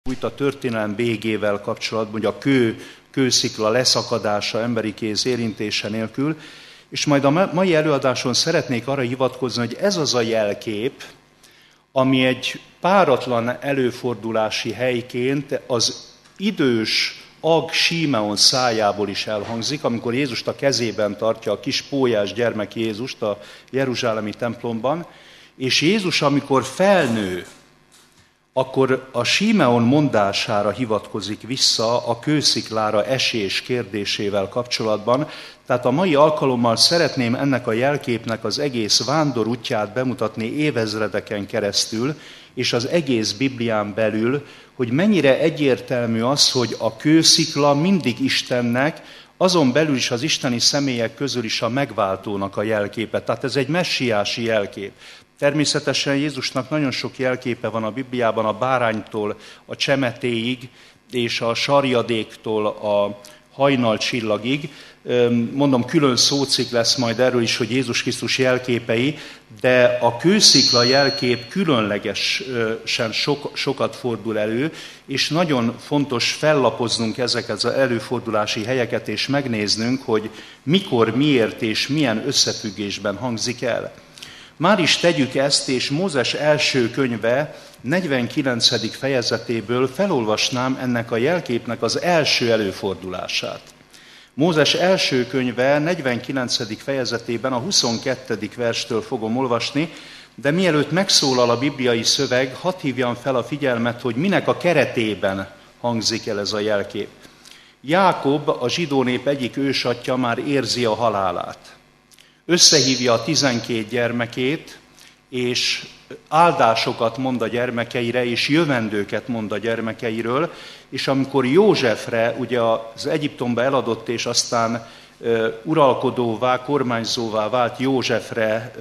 a történelem végével kapcsolatban, hogy a kőszikla leszakadása emberi kéz érintése nélkül, és majd a mai előadáson szeretnék arra hivatkozni, hogy ez az a jelkép, ami egy páratlan előfordulási helyként az idős Ag Símeon szájából is elhangzik, amikor Jézust a kezében tartja, a kis pólyás gyermek Jézust a jeruzsálemi templomban, és Jézus, amikor felnő, akkor a Símeon mondására hivatkozik vissza a kősziklára esés kérdésével kapcsolatban. Tehát a mai alkalommal szeretném ennek a jelképnek az egész vándorútját bemutatni évezredeken keresztül, és az egész Biblián belül, hogy mennyire egyértelmű az, hogy a kőszikla mindig Istennek, azon belül is az isteni személyek közül is a megváltónak a jelképe. Tehát ez egy messiási jelkép. Természetesen Jézusnak nagyon sok jelképe van a Bibliában, a báránytól a csemetéig, és a sarjadéktól a hajnalcsillagig. Mondom, külön szócikk lesz majd erről is, hogy Jézus Krisztus jelképei, de a kőszikla jelkép különlegesen sokat fordul elő, és nagyon fontos fellapoznunk ezeket az előfordulási helyeket, és megnéznünk, hogy mikor, miért és milyen összefüggésben hangzik el. Már is tegyük ezt, és Mózes első könyve 49. fejezetéből felolvasnám ennek a jelképnek az első előfordulását. Mózes első könyve 49. fejezetében a 22. verstől fogom olvasni, de mielőtt megszólal a bibliai szöveg, hadd hívjam fel a figyelmet, hogy minek a keretében hangzik el ez a jelkép. Jákob, a zsidó nép egyik ősatja már érzi a halálát. Összehívja a 12 gyermekét, és áldásokat mond a gyermekeire, és jövendőket mond a gyermekeiről, és amikor Józsefre, ugye az Egyiptomba eladott, és aztán uralkodóvá, kormányzóvá vált Józsefre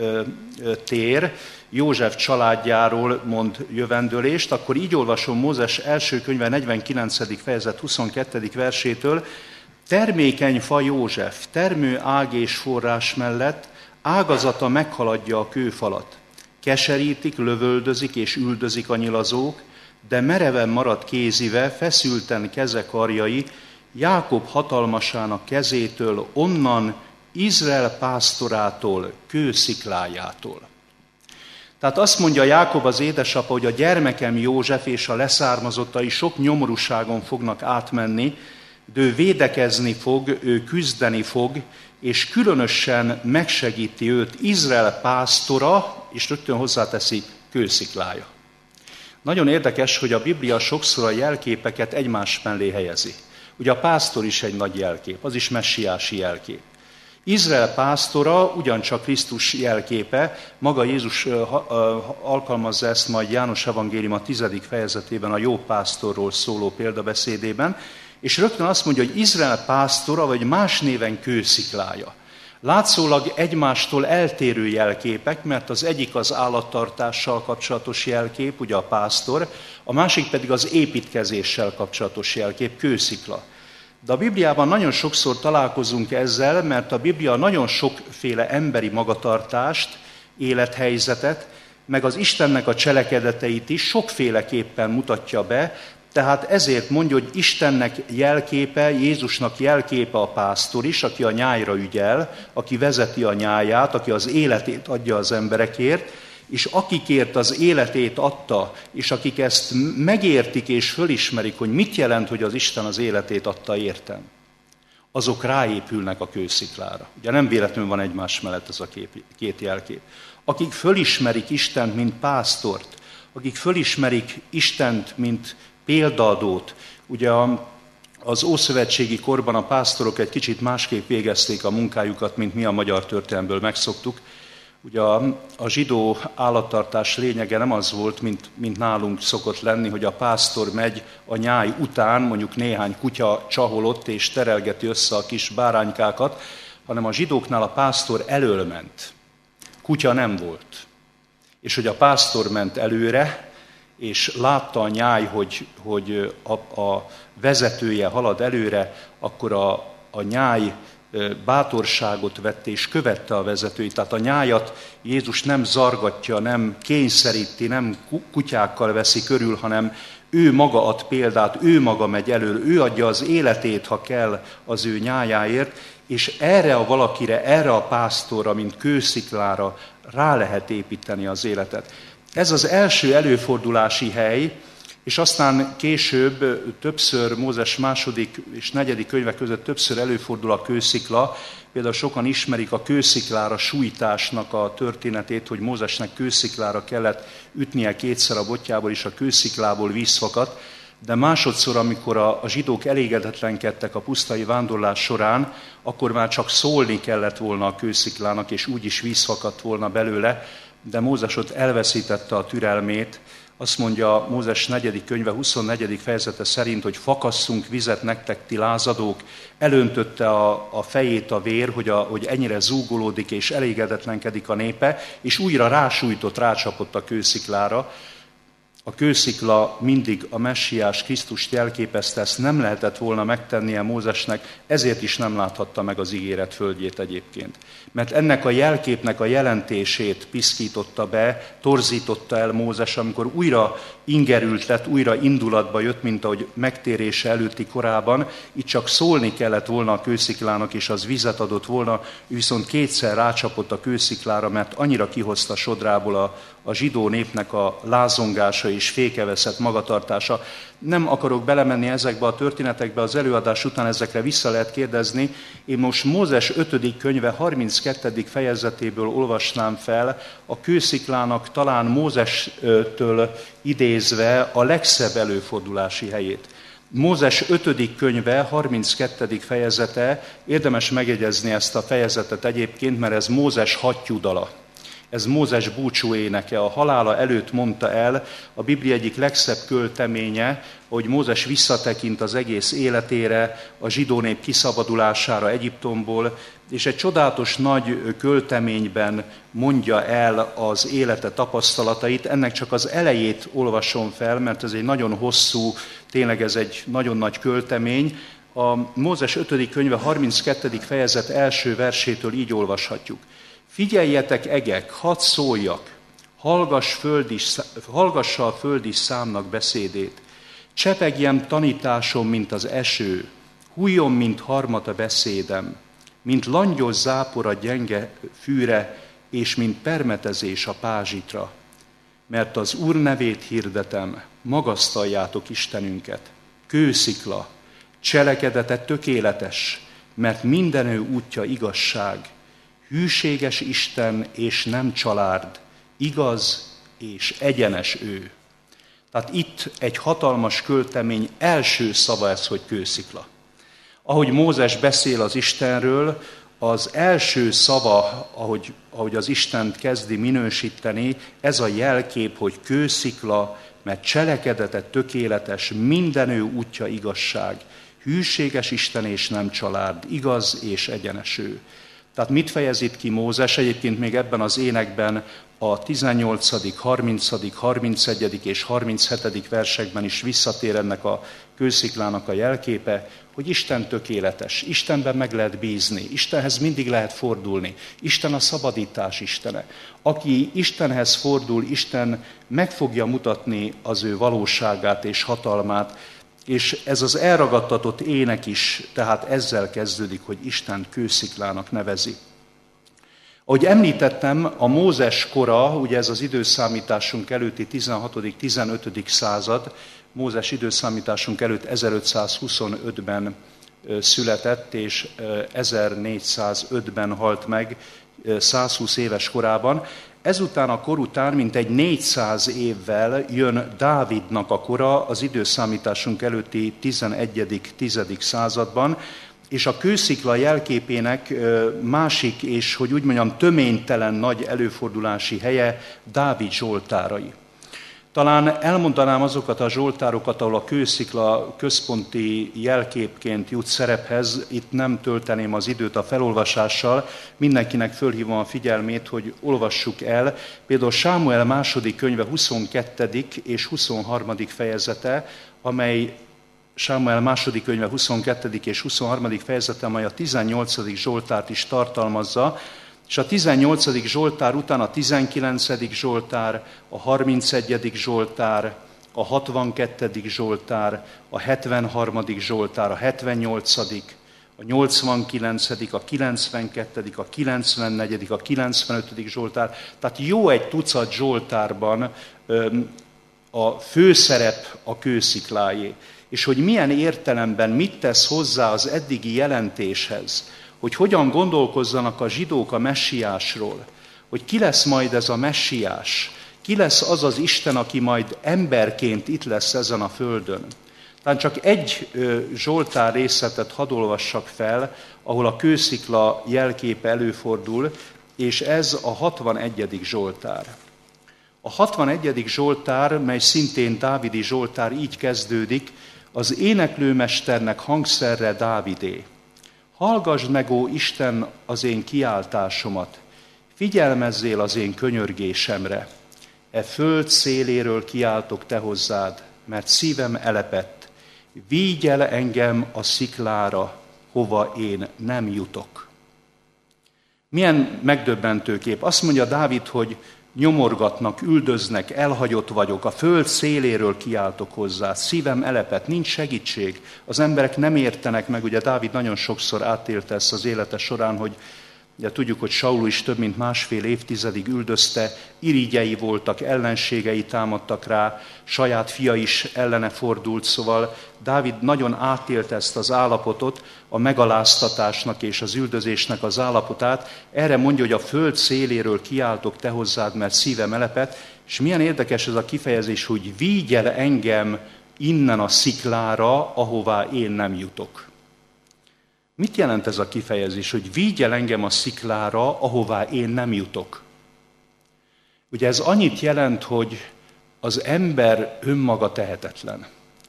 tér, József családjáról mond jövendőlést, akkor így olvasom Mózes első könyve 49. fejezet 22. versétől: termékeny fa József, termő ág és forrás mellett, ágazata meghaladja a kőfalat. Keserítik, lövöldözik és üldözik a nyilazók, de mereven marad kézive, feszülten keze karjai, Jákob hatalmasának kezétől, onnan Izrael pásztorától, kősziklájától. Tehát azt mondja Jákob az édesapa, hogy a gyermekem József és a leszármazottai sok nyomorúságon fognak átmenni, de ő védekezni fog, ő küzdeni fog, és különösen megsegíti őt Izrael pásztora, és rögtön hozzáteszi, kősziklája. Nagyon érdekes, hogy a Biblia sokszor a jelképeket egymás mellé helyezi. Ugye a pásztor is egy nagy jelkép, az is messiási jelkép. Izrael pásztora ugyancsak Krisztus jelképe, maga Jézus alkalmazza ezt majd János evangélium a 10. fejezetében a jó pásztorról szóló példabeszédében, és rögtön azt mondja, hogy Izrael pásztora, vagy más néven kősziklája. Látszólag egymástól eltérő jelképek, mert az egyik az állattartással kapcsolatos jelkép, ugye a pásztor, a másik pedig az építkezéssel kapcsolatos jelkép, kőszikla. De a Bibliában nagyon sokszor találkozunk ezzel, mert a Biblia nagyon sokféle emberi magatartást, élethelyzetet, meg az Istennek a cselekedeteit is sokféleképpen mutatja be, tehát ezért mondja, hogy Istennek jelképe, Jézusnak jelképe a pásztor is, aki a nyájra ügyel, aki vezeti a nyáját, aki az életét adja az emberekért, és akikért az életét adta, és akik ezt megértik és fölismerik, hogy mit jelent, hogy az Isten az életét adta értem, azok ráépülnek a kősziklára. Ugye nem véletlenül van egymás mellett ez a két jelkép. Akik fölismerik Istent, mint pásztort, akik fölismerik Istent, mint példaadót. Ugye az ószövetségi korban a pásztorok egy kicsit másképp végezték a munkájukat, mint mi a magyar történelmből megszoktuk. Ugye a zsidó állattartás lényege nem az volt, mint nálunk szokott lenni, hogy a pásztor megy a nyáj után, mondjuk néhány kutya csaholott és terelgeti össze a kis báránykákat, hanem a zsidóknál a pásztor elől ment. Kutya nem volt. És hogy a pásztor ment előre, és látta a nyáj, hogy a vezetője halad előre, akkor a nyáj bátorságot vett és követte a vezetőit. Tehát a nyájat Jézus nem zargatja, nem kényszeríti, nem kutyákkal veszi körül, hanem ő maga ad példát, ő maga megy elől, ő adja az életét, ha kell, az ő nyájáért, és erre a valakire, erre a pásztorra, mint kősziklára rá lehet építeni az életet. Ez az első előfordulási hely, és aztán később többször Mózes második és negyedik könyve között többször előfordul a kőszikla. Például sokan ismerik a kősziklára sújtásnak a történetét, hogy Mózesnek kősziklára kellett ütnie kétszer a botjából, és a kősziklából víz fakadt. De másodszor, amikor a zsidók elégedetlenkedtek a pusztai vándorlás során, akkor már csak szólni kellett volna a kősziklának, és úgy is víz fakadt volna belőle, de Mózes ott elveszítette a türelmét. Azt mondja Mózes 4. könyve 24. fejezete szerint, hogy fakasszunk vizet nektek, ti lázadók. Elöntötte a fejét a vér, hogy ennyire zúgolódik és elégedetlenkedik a népe, és újra rácsapott a kősziklára. A kőszikla mindig a messiás Krisztust jelképezte, ezt nem lehetett volna megtennie Mózesnek, ezért is nem láthatta meg az ígéret földjét egyébként. Mert ennek a jelképnek a jelentését piszkította be, torzította el Mózes, amikor újra ingerült lett, újra indulatba jött, mint ahogy megtérése előtti korában. Itt csak szólni kellett volna a kősziklának, és az vizet adott volna, ő viszont kétszer rácsapott a kősziklára, mert annyira kihozta sodrából a zsidó népnek a lázongása és fékeveszett magatartása. Nem akarok belemenni ezekbe a történetekbe, az előadás után ezekre vissza lehet kérdezni. Én most Mózes 5. könyve 32. fejezetéből olvasnám fel a kősziklának talán Mózestől idézve a legszebb előfordulási helyét. Mózes 5. könyve 32. fejezete, érdemes megjegyezni ezt a fejezetet egyébként, mert ez Mózes hattyúdala. Ez Mózes búcsú éneke, a halála előtt mondta el, a Biblia egyik legszebb költeménye, hogy Mózes visszatekint az egész életére, a zsidó nép kiszabadulására Egyiptomból, és egy csodálatos nagy költeményben mondja el az élete tapasztalatait. Ennek csak az elejét olvasom fel, mert ez egy nagyon hosszú, tényleg ez egy nagyon nagy költemény. A Mózes 5. könyve 32. fejezet első versétől így olvashatjuk. Figyeljetek, egek, hadd szóljak, hallgassa a föld is számnak beszédét. Csepegjem tanításom, mint az eső, hújjon, mint harmat a beszédem, mint langyos zápor a gyenge fűre, és mint permetezés a pázsitra. Mert az Úr nevét hirdetem, magasztaljátok Istenünket. Kőszikla, cselekedete tökéletes, mert minden ő útja igazság. Hűséges Isten és nem csalárd, igaz és egyenes ő. Tehát itt egy hatalmas költemény első szava ez, hogy kőszikla. Ahogy Mózes beszél az Istenről, az első szava, ahogy az Istent kezdi minősíteni, ez a jelkép, hogy kőszikla, mert cselekedete tökéletes, minden ő útja igazság. Hűséges Isten és nem csalárd, igaz és egyenes ő. Tehát mit fejez itt ki Mózes? Egyébként még ebben az énekben a 18., 30., 31. és 37. versekben is visszatér ennek a kősziklának a jelképe, hogy Isten tökéletes, Istenben meg lehet bízni, Istenhez mindig lehet fordulni, Isten a szabadítás Istene. Aki Istenhez fordul, Isten meg fogja mutatni az ő valóságát és hatalmát, és ez az elragadtatott ének is, tehát ezzel kezdődik, hogy Isten kősziklának nevezi. Ahogy említettem, a Mózes kora, ugye ez az időszámításunk előtti 16.-15. század, Mózes időszámításunk előtt 1525-ben született, és 1405-ben halt meg 120 éves korában. Ezután a kor után mintegy 400 évvel jön Dávidnak a kora az időszámításunk előtti 11.-10. században, és a kőszikla jelképének másik és, hogy úgy mondjam, töménytelen nagy előfordulási helye Dávid zsoltárai. Talán elmondanám azokat a zsoltárokat, ahol a kőszikla központi jelképként jut szerephez, itt nem tölteném az időt a felolvasással, mindenkinek fölhívom a figyelmét, hogy olvassuk el. Például Sámuel második könyve 22. és 23. fejezete, amely Sámuel második könyve 22. és 23. fejezete, amely a 18. Zsoltárt is tartalmazza, és a 18. Zsoltár után a 19. Zsoltár, a 31. Zsoltár, a 62. Zsoltár, a 73. Zsoltár, a 78., a 89., a 92., a 94., a 95. Zsoltár. Tehát jó egy tucat Zsoltárban a főszerep a kősziklájé. És hogy milyen értelemben mit tesz hozzá az eddigi jelentéshez, hogy hogyan gondolkozzanak a zsidók a messiásról, hogy ki lesz majd ez a messiás, ki lesz az az Isten, aki majd emberként itt lesz ezen a földön. Tehát csak egy Zsoltár részletet hadd olvassak fel, ahol a kőszikla jelképe előfordul, és ez a 61. Zsoltár. A 61. Zsoltár, mely szintén dávidi Zsoltár, így kezdődik: az éneklőmesternek hangszerre Dávidé. Hallgasd meg, ó Isten, az én kiáltásomat, figyelmezzél az én könyörgésemre. E föld széléről kiáltok te hozzád, mert szívem elepett. Vigy el engem a sziklára, hova én nem jutok. Milyen megdöbbentő kép. Azt mondja Dávid, hogy nyomorgatnak, üldöznek, elhagyott vagyok, a föld széléről kiáltok hozzá, szívem elepett, nincs segítség, az emberek nem értenek meg. Ugye Dávid nagyon sokszor átélte ezt az élete során, hogy ugye tudjuk, hogy Saul is több mint 1,5 évtizedig üldözte, irigyei voltak, ellenségei támadtak rá, saját fia is ellene fordult, szóval Dávid nagyon átélte ezt az állapotot, a megaláztatásnak és az üldözésnek az állapotát. Erre mondja, hogy a föld széléről kiáltok te hozzád, mert szívem elepett, és milyen érdekes ez a kifejezés, hogy vigy el engem innen a sziklára, ahová én nem jutok. Mit jelent ez a kifejezés, hogy vigy el engem a sziklára, ahová én nem jutok? Ugye ez annyit jelent, hogy az ember önmaga tehetetlen.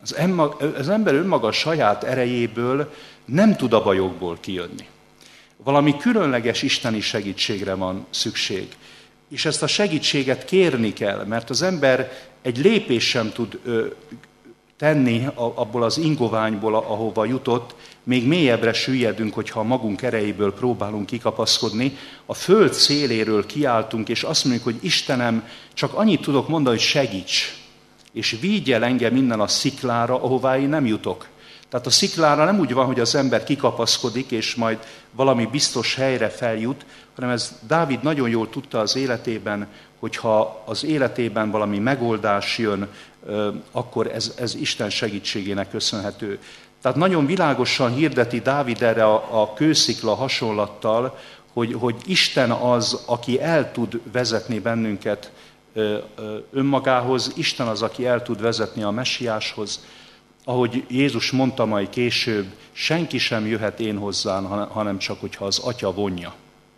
Az ember önmaga saját erejéből nem tud a bajokból kijönni. Valami különleges isteni segítségre van szükség. És ezt a segítséget kérni kell, mert az ember egy lépést sem tud tenni abból az ingoványból, ahova jutott, még mélyebbre süllyedünk, hogyha a magunk erejéből próbálunk kikapaszkodni. A föld széléről kiáltunk, és azt mondjuk, hogy Istenem, csak annyit tudok mondani, hogy segíts, és vigy el engem innen a sziklára, ahová én nem jutok. Tehát a sziklára nem úgy van, hogy az ember kikapaszkodik, és majd valami biztos helyre feljut, hanem ez Dávid nagyon jól tudta az életében, hogyha az életében valami megoldás jön, akkor ez Isten segítségének köszönhető. Tehát nagyon világosan hirdeti Dávid erre a kőszikla hasonlattal, hogy Isten az, aki el tud vezetni bennünket önmagához, Isten az, aki el tud vezetni a messiáshoz. Ahogy Jézus mondta majd később, senki sem jöhet én hozzám, hanem csak, hogyha az Atya vonja.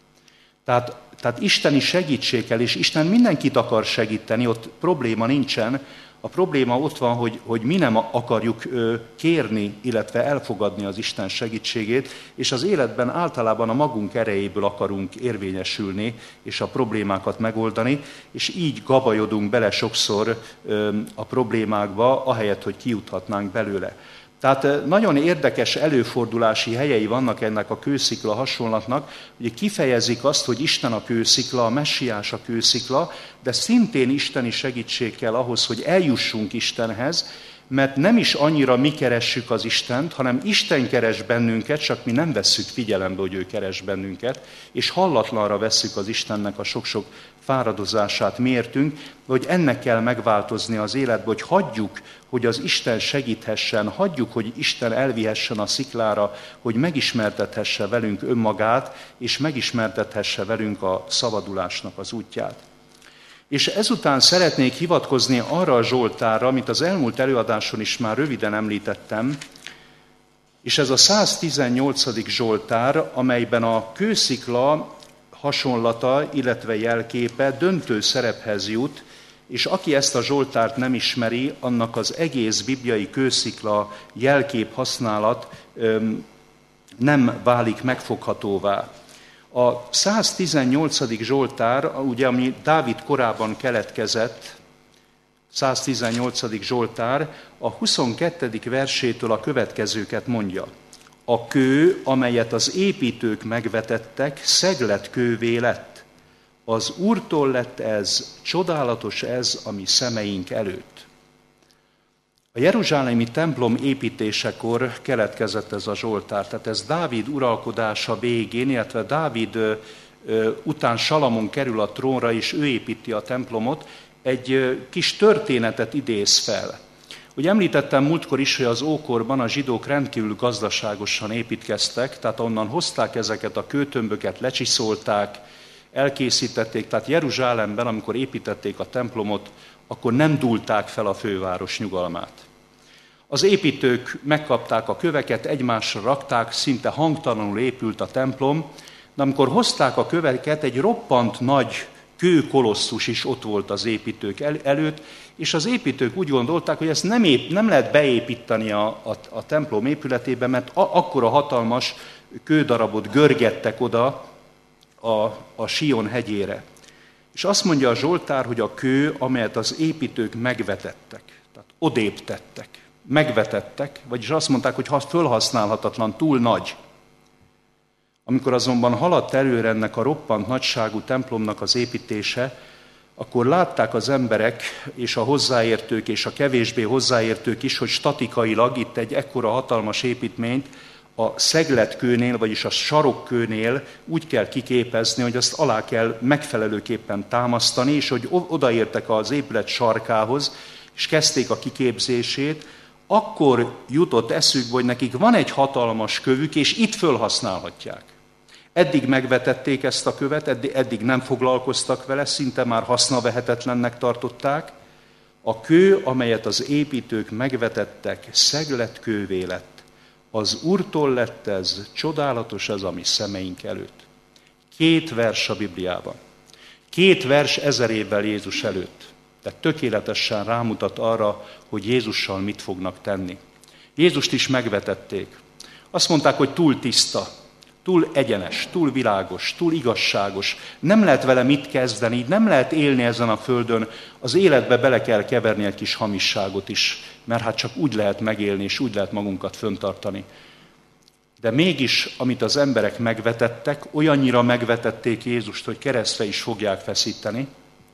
Tehát isteni segítség kell, és Isten mindenkit akar segíteni, ott probléma nincsen. A probléma ott van, hogy mi nem akarjuk kérni, illetve elfogadni az Isten segítségét, és az életben általában a magunk erejéből akarunk érvényesülni, és a problémákat megoldani, és így gabajodunk bele sokszor a problémákba, ahelyett, hogy kijuthatnánk belőle. Tehát nagyon érdekes előfordulási helyei vannak ennek a kőszikla hasonlatnak, hogy kifejezik azt, hogy Isten a kőszikla, a messiás a kőszikla, de szintén isteni segítség kell ahhoz, hogy eljussunk Istenhez, mert nem is annyira mi keressük az Istent, hanem Isten keres bennünket, csak mi nem vesszük figyelembe, hogy ő keres bennünket, és hallatlanra vesszük az Istennek a sok-sok fáradozását, miértünk, hogy ennek kell megváltozni az életbe, hogy hagyjuk, hogy az Isten segíthessen, hagyjuk, hogy Isten elvihessen a sziklára, hogy megismertethesse velünk önmagát, és megismertethesse velünk a szabadulásnak az útját. És ezután szeretnék hivatkozni arra a Zsoltárra, amit az elmúlt előadáson is már röviden említettem, és ez a 118. Zsoltár, amelyben a kőszikla hasonlata, illetve jelképe döntő szerephez jut, és aki ezt a Zsoltárt nem ismeri, annak az egész bibliai kőszikla jelkép használat nem válik megfoghatóvá. A 118. Zsoltár, ugye, ami Dávid korában keletkezett, 118. Zsoltár a 22. versétől a következőket mondja. A kő, amelyet az építők megvetettek, szegletkővé lett. Az Úrtól lett ez, csodálatos ez a mi szemeink előtt. A jeruzsálemi templom építésekor keletkezett ez a Zsoltár, tehát ez Dávid uralkodása végén, illetve Dávid után Salamon kerül a trónra, és ő építi a templomot, egy kis történetet idéz fel. Ugye említettem múltkor is, hogy az ókorban a zsidók rendkívül gazdaságosan építkeztek, tehát onnan hozták ezeket a kőtömböket, lecsiszolták, elkészítették, tehát Jeruzsálemben, amikor építették a templomot, akkor nem dúlták fel a főváros nyugalmát. Az építők megkapták a köveket, egymásra rakták, szinte hangtalanul épült a templom, de amikor hozták a köveket, egy roppant nagy kőkolosszus is ott volt az építők előtt, és az építők úgy gondolták, hogy ezt nem lehet beépíteni a templom épületébe, mert akkora hatalmas kődarabot görgettek oda a Sion hegyére. És azt mondja a Zsoltár, hogy a kő, amelyet az építők megvetettek, tehát odébb tettek, megvetettek, vagyis azt mondták, hogy fölhasználhatatlan, túl nagy. Amikor azonban haladt előre ennek a roppant nagyságú templomnak az építése, akkor látták az emberek, és a hozzáértők, és a kevésbé hozzáértők is, hogy statikailag itt egy ekkora hatalmas építményt a szegletkőnél, vagyis a sarokkőnél úgy kell kiképezni, hogy azt alá kell megfelelőképpen támasztani, és hogy odaértek az épület sarkához, és kezdték a kiképzését, akkor jutott eszükbe, hogy nekik van egy hatalmas kövük, és itt fölhasználhatják. Eddig megvetették ezt a követ, eddig nem foglalkoztak vele, szinte már hasznavehetetlennek tartották. A kő, amelyet az építők megvetettek, szegletkővé lett. Az Úrtól lett ez, csodálatos ez a mi szemeink előtt. 2 vers a Bibliában. 2 vers 1000 évvel Jézus előtt. Tehát tökéletesen rámutat arra, hogy Jézussal mit fognak tenni. Jézust is megvetették. Azt mondták, hogy túl tiszta, túl egyenes, túl világos, túl igazságos. Nem lehet vele mit kezdeni, nem lehet élni ezen a földön. Az életbe bele kell keverni egy kis hamisságot is, mert hát csak úgy lehet megélni, és úgy lehet magunkat fenntartani. De mégis, amit az emberek megvetettek, olyannyira megvetették Jézust, hogy keresztre is fogják feszíteni.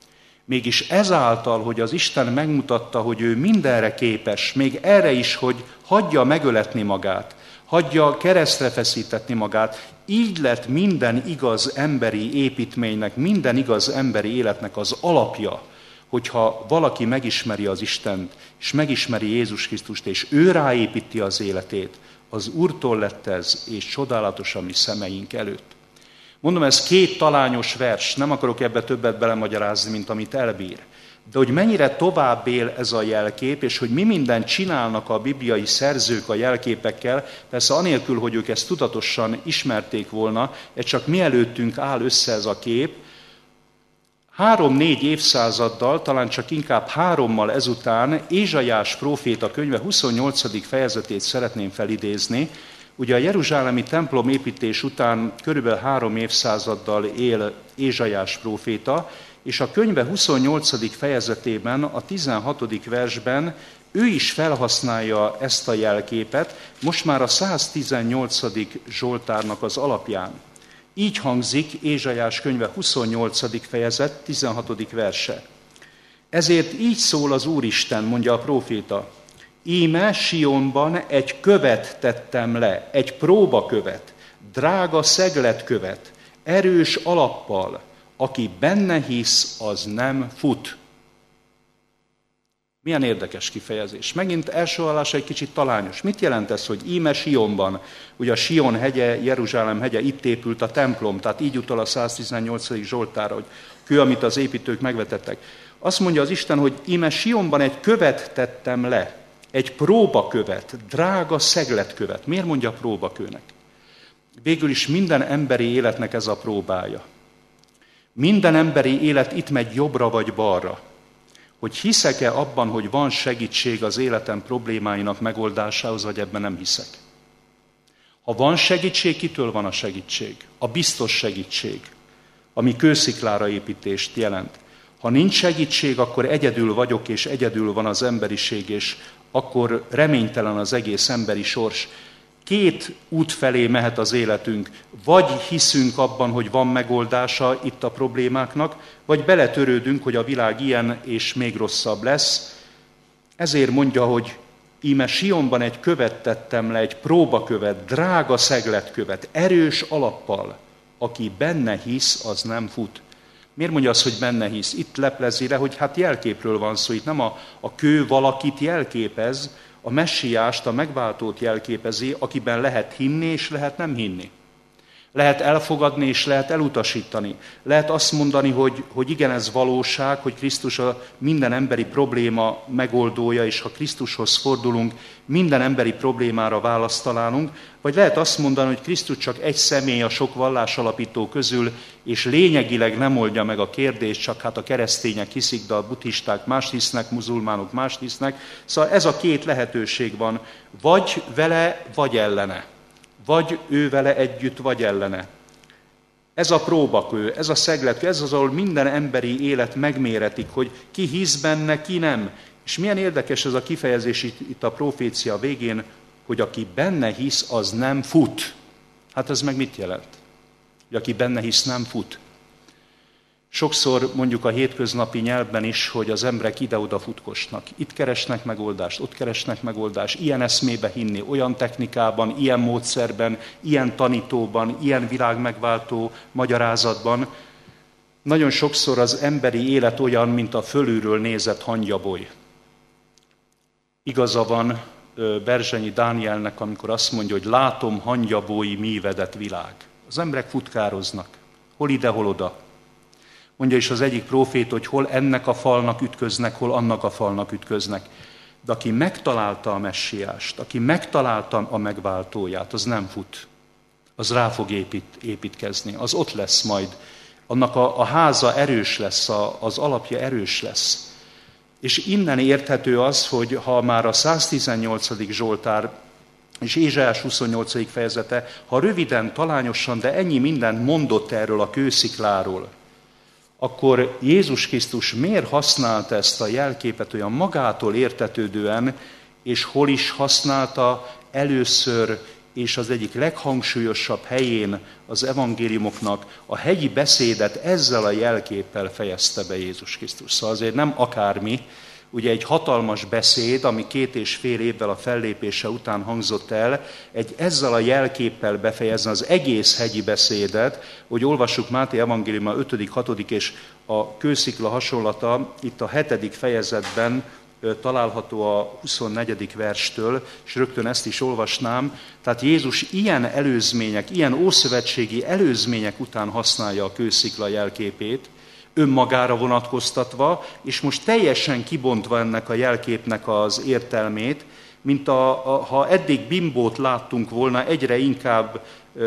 Mégis ezáltal, hogy az Isten megmutatta, hogy ő mindenre képes, még erre is, hogy hagyja megöletni magát, hagyja keresztre feszítetni magát, így lett minden igaz emberi építménynek, minden igaz emberi életnek az alapja, hogyha valaki megismeri az Istent, és megismeri Jézus Krisztust, és ő ráépíti az életét, az Úrtól lett ez, és csodálatos a mi szemeink előtt. Mondom, ez 2 talányos vers, nem akarok ebbe többet belemagyarázni, mint amit elbír. De hogy mennyire tovább él ez a jelkép, és hogy mi mindent csinálnak a bibliai szerzők a jelképekkel, persze anélkül, hogy ők ezt tudatosan ismerték volna, ez csak mielőttünk áll össze ez a kép. 3-4 évszázaddal, talán csak inkább 3-mal ezután Ézsaiás próféta könyve 28. fejezetét szeretném felidézni. Ugye a jeruzsálemi templom építés után körülbelül 3 évszázaddal él Ézsaiás próféta, és a könyve 28. fejezetében, a 16. versben ő is felhasználja ezt a jelképet, most már a 118. Zsoltárnak az alapján. Így hangzik Ézsaiás könyve 28. fejezet, 16. verse. Ezért így szól az Úristen, mondja a próféta, íme Sionban egy követ tettem le, egy próbakövet, drága szegletkövet, erős alappal, aki benne hisz, az nem fut. Milyen érdekes kifejezés. Megint első hallásra egy kicsit talányos. Mit jelent ez, hogy íme Sionban? Ugye a Sion hegye, Jeruzsálem hegye, itt épült a templom, tehát így utal a 118. Zsoltárra, hogy kő, amit az építők megvetettek. Azt mondja az Isten, hogy íme Sionban egy követ tettem le, egy próbakövet, drága szegletkövet. Miért mondja próbakőnek? Végül is minden emberi életnek ez a próbája. Minden emberi élet itt megy jobbra vagy balra. Hogy hiszek-e abban, hogy van segítség az életem problémáinak megoldásához, vagy ebben nem hiszek. Ha van segítség, kitől van a segítség? A biztos segítség, ami kősziklára építést jelent. Ha nincs segítség, akkor egyedül vagyok, és egyedül van az emberiség, és akkor reménytelen az egész emberi sors. Két út felé mehet az életünk. Vagy hiszünk abban, hogy van megoldása itt a problémáknak, vagy beletörődünk, hogy a világ ilyen és még rosszabb lesz. Ezért mondja, hogy íme Sionban egy követ tettem le, egy próbakövet, drága szegletkövet, erős alappal. Aki benne hisz, az nem fut. Miért mondja azt, hogy benne hisz? Itt leplezi le, hogy hát jelképről van szó. Itt nem a kő valakit jelképez, a messiást, a megváltót jelképezi, akiben lehet hinni és lehet nem hinni. Lehet elfogadni és lehet elutasítani. Lehet azt mondani, hogy igen, ez valóság, hogy Krisztus a minden emberi probléma megoldója, és ha Krisztushoz fordulunk, minden emberi problémára választ találunk, vagy lehet azt mondani, hogy Krisztus csak egy személy a sok vallásalapító közül, és lényegileg nem oldja meg a kérdést, csak hát a keresztények hiszik, de a buddhisták mást hisznek, muzulmánok mást hisznek. Szóval ez a két lehetőség van, vagy vele, vagy ellene. Vagy ő vele együtt, vagy ellene. Ez a próbakő, ez a szegletkő, ez az, ahol minden emberi élet megméretik, hogy ki hisz benne, ki nem. És milyen érdekes ez a kifejezés itt a profécia végén, hogy aki benne hisz, az nem fut. Hát ez meg mit jelent? Hogy aki benne hisz, nem fut. Sokszor mondjuk a hétköznapi nyelvben is, hogy az emberek ide-oda futkosnak. Itt keresnek megoldást, ott keresnek megoldást, ilyen eszmébe hinni, olyan technikában, ilyen módszerben, ilyen tanítóban, ilyen világmegváltó magyarázatban. Nagyon sokszor az emberi élet olyan, mint a fölülről nézett hangyaboly. Igaza van Berzsenyi Dánielnek, amikor azt mondja, hogy látom hangyabói mívedett világ. Az emberek futkároznak, hol ide, hol oda. Mondja is az egyik prófét, hogy hol ennek a falnak ütköznek, hol annak a falnak ütköznek. De aki megtalálta a messiást, aki megtalálta a megváltóját, az nem fut. Az rá fog építkezni, az ott lesz majd. Annak a háza erős lesz, az alapja erős lesz. És innen érthető az, hogy ha már a 118. Zsoltár és Ézsaiás 28. fejezete, ha röviden, talányosan, de ennyi mindent mondott erről a kőszikláról, akkor Jézus Krisztus miért használta ezt a jelképet olyan magától értetődően, és hol is használta először, és az egyik leghangsúlyosabb helyén az evangéliumoknak a hegyi beszédet ezzel a jelképpel fejezte be Jézus Krisztus. Szóval azért nem akármi, ugye egy hatalmas beszéd, ami 2,5 évvel a fellépése után hangzott el, ezzel a jelképpel befejezni az egész hegyi beszédet, hogy olvassuk Máté evangéliuma 5., 6. és a kőszikla hasonlata, itt a 7. fejezetben található a 24. verstől, és rögtön ezt is olvasnám. Tehát Jézus ilyen előzmények, ilyen ószövetségi előzmények után használja a kőszikla jelképét, önmagára vonatkoztatva, és most teljesen kibontva ennek a jelképnek az értelmét, mint ha eddig bimbót láttunk volna, egyre inkább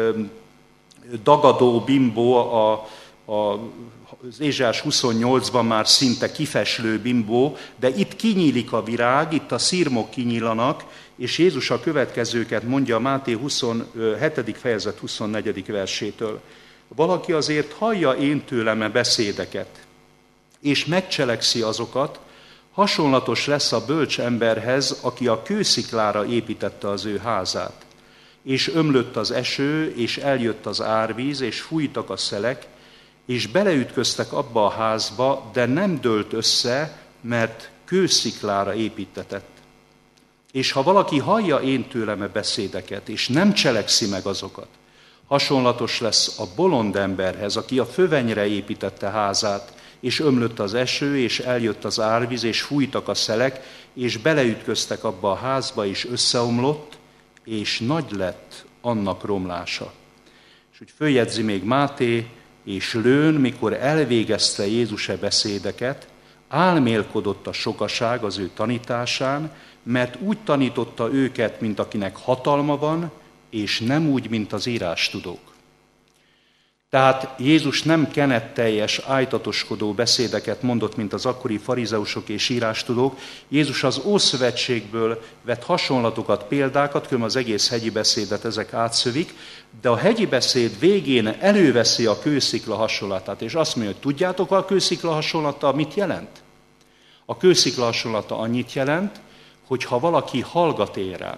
dagadó bimbó, az Ézsaiás 28-ban már szinte kifeslő bimbó, de itt kinyílik a virág, itt a szirmok kinyílanak, és Jézus a következőket mondja a Máté 27. fejezet 24. versétől. Valaki azért hallja én tőlem beszédeket, és megcselekszi azokat, hasonlatos lesz a bölcs emberhez, aki a kősziklára építette az ő házát. És ömlött az eső, és eljött az árvíz, és fújtak a szelek, és beleütköztek abba a házba, de nem dőlt össze, mert kősziklára építetett. És ha valaki hallja én tőlem beszédeket, és nem cselekszi meg azokat, hasonlatos lesz a bolond emberhez, aki a fövenyre építette házát, és ömlött az eső, és eljött az árvíz, és fújtak a szelek, és beleütköztek abba a házba, és összeomlott, és nagy lett annak romlása. És úgy följegyzi még Máté, és lőn, mikor elvégezte Jézus beszédeket, álmélkodott a sokaság az ő tanításán, mert úgy tanította őket, mint akinek hatalma van, és nem úgy, mint az írástudók. Tehát Jézus nem kenetteljes, ájtatoskodó beszédeket mondott, mint az akkori farizeusok és írástudók. Jézus az Ószövetségből vett hasonlatokat, példákat, különben az egész hegyi beszédet ezek átszövik, de a hegyi beszéd végén előveszi a kőszikla hasonlatát, és azt mondja, hogy tudjátok, a kőszikla hasonlata mit jelent? A kőszikla hasonlata annyit jelent, hogy ha valaki hallgat ér rám,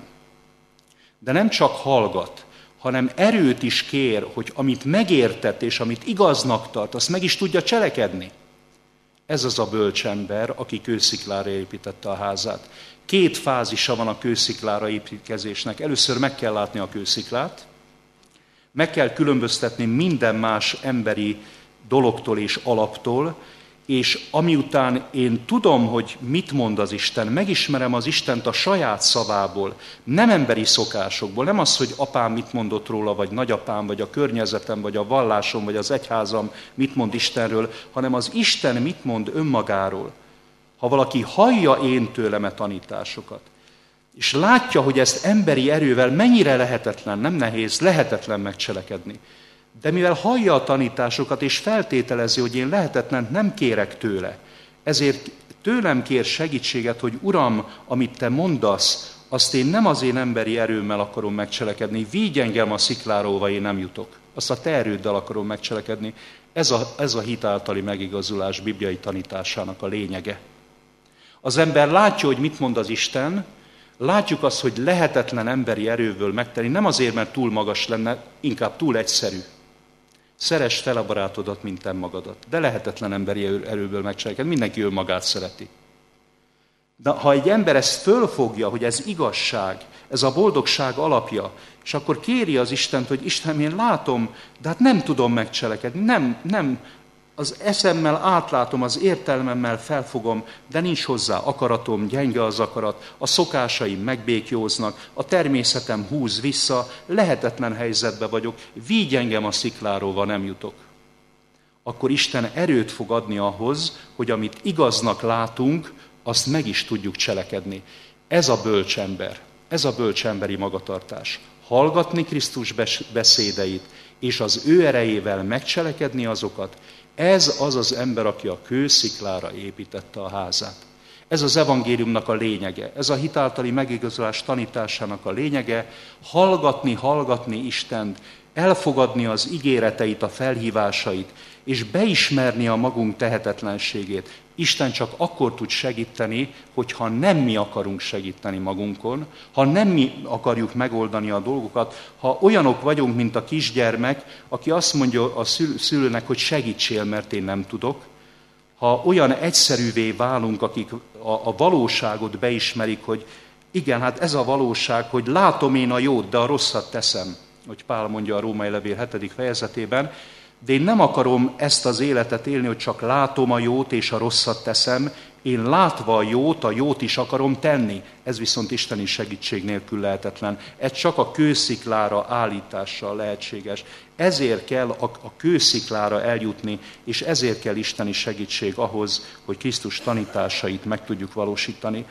de nem csak hallgat, hanem erőt is kér, hogy amit megértett és amit igaznak tart, azt meg is tudja cselekedni. Ez az a bölcs ember, aki kősziklára építette a házát. 2 fázisa van a kősziklára építkezésnek. Először meg kell látni a kősziklát, meg kell különböztetni minden más emberi dologtól és alaptól, és amiután én tudom, hogy mit mond az Isten, megismerem az Istent a saját szavából, nem emberi szokásokból, nem az, hogy apám mit mondott róla, vagy nagyapám, vagy a környezetem, vagy a vallásom, vagy az egyházam mit mond Istenről, hanem az Isten mit mond önmagáról. Ha valaki hallja én tőlem a tanításokat, és látja, hogy ezt emberi erővel mennyire lehetetlen, nem nehéz, lehetetlen megcselekedni, de mivel hallja a tanításokat, és feltételezi, hogy én lehetetlen nem kérek tőle, ezért tőlem kér segítséget, hogy Uram, amit te mondasz, azt én nem az én emberi erőmmel akarom megcselekedni, vigy engem a sziklára, ahova én nem jutok. Azt a te erőddel akarom megcselekedni. Ez a hit általi megigazulás bibliai tanításának a lényege. Az ember látja, hogy mit mond az Isten, látjuk azt, hogy lehetetlen emberi erőből megtenni, nem azért, mert túl magas lenne, inkább túl egyszerű. Szeresd fel a barátodat, mint te magadat. De lehetetlen emberi erőből megcselekedni, mindenki önmagát szereti. De ha egy ember ezt fölfogja, hogy ez igazság, ez a boldogság alapja, és akkor kéri az Istent, hogy Istenem, én látom, de hát nem tudom megcselekedni, nem, az eszemmel átlátom, az értelmemmel felfogom, de nincs hozzá akaratom, gyenge az akarat, a szokásaim megbékjóznak, a természetem húz vissza, lehetetlen helyzetben vagyok, vigy engem a szikláról, nem jutok. Akkor Isten erőt fog adni ahhoz, hogy amit igaznak látunk, azt meg is tudjuk cselekedni. Ez a bölcs ember, ez a bölcs emberi magatartás. Hallgatni Krisztus beszédeit, és az ő erejével megcselekedni azokat, ez az az ember, aki a kősziklára építette a házát. Ez az evangéliumnak a lényege, ez a hitáltali megigazulás tanításának a lényege, hallgatni Istent, elfogadni az ígéreteit, a felhívásait, és beismerni a magunk tehetetlenségét. Isten csak akkor tud segíteni, hogyha nem mi akarunk segíteni magunkon, ha nem mi akarjuk megoldani a dolgokat, ha olyanok vagyunk, mint a kisgyermek, aki azt mondja a szülőnek, hogy segítsél, mert én nem tudok, ha olyan egyszerűvé válunk, akik a valóságot beismerik, hogy igen, hát ez a valóság, hogy látom én a jót, de a rosszat teszem, hogy Pál mondja a Római Levél 7. fejezetében, de én nem akarom ezt az életet élni, hogy csak látom a jót és a rosszat teszem, én látva a jót is akarom tenni. Ez viszont isteni segítség nélkül lehetetlen. Ez csak a kősziklára állítással lehetséges. Ezért kell a kősziklára eljutni, és ezért kell isteni segítség ahhoz, hogy Krisztus tanításait meg tudjuk valósítani.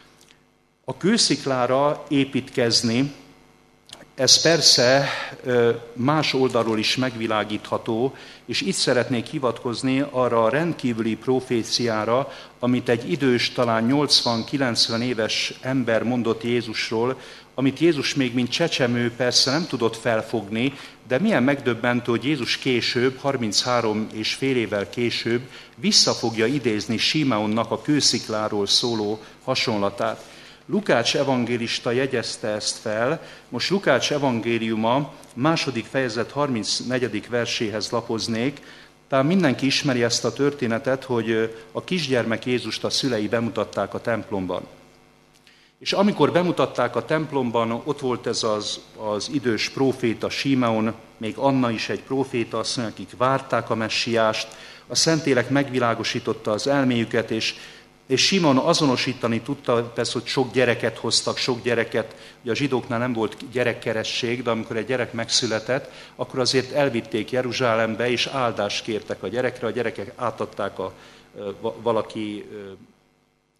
A kősziklára építkezni, ez persze más oldalról is megvilágítható, és itt szeretnék hivatkozni arra a rendkívüli proféciára, amit egy idős, talán 80-90 éves ember mondott Jézusról, amit Jézus még mint csecsemő persze nem tudott felfogni, de milyen megdöbbentő, hogy Jézus később, 33 és fél évvel később vissza fogja idézni Simeonnak a kőszikláról szóló hasonlatát. Lukács evangélista jegyezte ezt fel, most Lukács evangéliuma 2. fejezet 34. verséhez lapoznék, talán mindenki ismeri ezt a történetet, hogy a kisgyermek Jézust a szülei bemutatták a templomban. És amikor bemutatták a templomban, ott volt ez az idős próféta Simeon, még Anna is egy próféta asszony, akik várták a messiást, a Szentlélek megvilágosította az elméjüket, és Simon azonosítani tudta, persze, hogy sok gyereket hoztak, ugye a zsidóknál nem volt gyerekkeresség, de amikor egy gyerek megszületett, akkor azért elvitték Jeruzsálembe, és áldást kértek a gyerekre, a gyerekek átadták valaki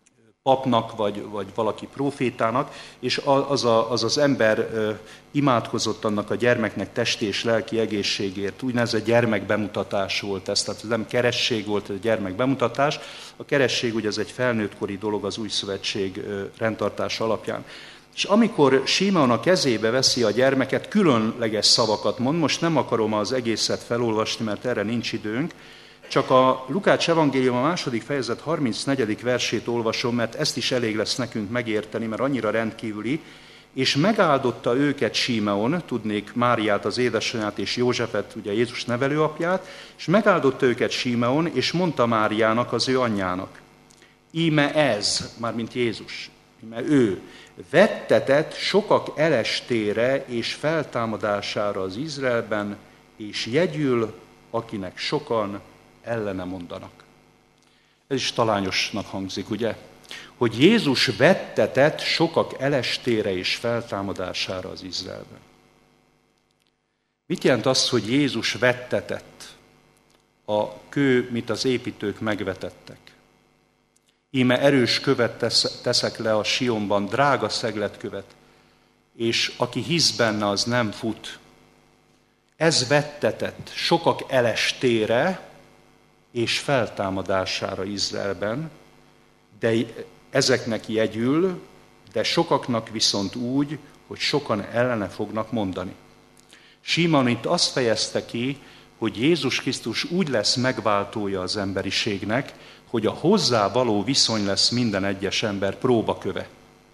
papnak, vagy valaki prófétának, és az ember imádkozott annak a gyermeknek testi és lelki egészségért. Úgynevezett gyermekbemutatás volt ez, tehát ez nem keresség volt, ez a gyermekbemutatás. A keresség ugye ez egy felnőttkori dolog az új szövetség rendtartása alapján. És amikor Simeon a kezébe veszi a gyermeket, különleges szavakat mond, most nem akarom az egészet felolvasni, mert erre nincs időnk, csak a Lukács evangélium a 2. fejezet 34. versét olvasom, mert ezt is elég lesz nekünk megérteni, mert annyira rendkívüli. És megáldotta őket Simeon, tudnék Máriát, az édesanyját és Józsefet, ugye Jézus nevelőapját, és megáldotta őket Simeon, és mondta Máriának, az ő anyjának. Íme ez, mármint Jézus, íme ő, vettetett sokak elestére és feltámadására az Izraelben, és jegyül, akinek sokan ellene mondanak. Ez is talányosnak hangzik, ugye? Hogy Jézus vettetett sokak elestére és feltámadására az Izraelben. Mit jelent az, hogy Jézus vettetett? A kő, mit az építők megvetettek. Íme erős követ teszek le a Sionban, drága szegletkövet, és aki hisz benne, az nem fut. Ez vettetett sokak elestére és feltámadására Izraelben, de ezeknek jegyül, de sokaknak viszont úgy, hogy sokan ellene fognak mondani. Simeon itt azt fejezte ki, hogy Jézus Krisztus úgy lesz megváltója az emberiségnek, hogy a hozzá való viszony lesz minden egyes ember próbaköve.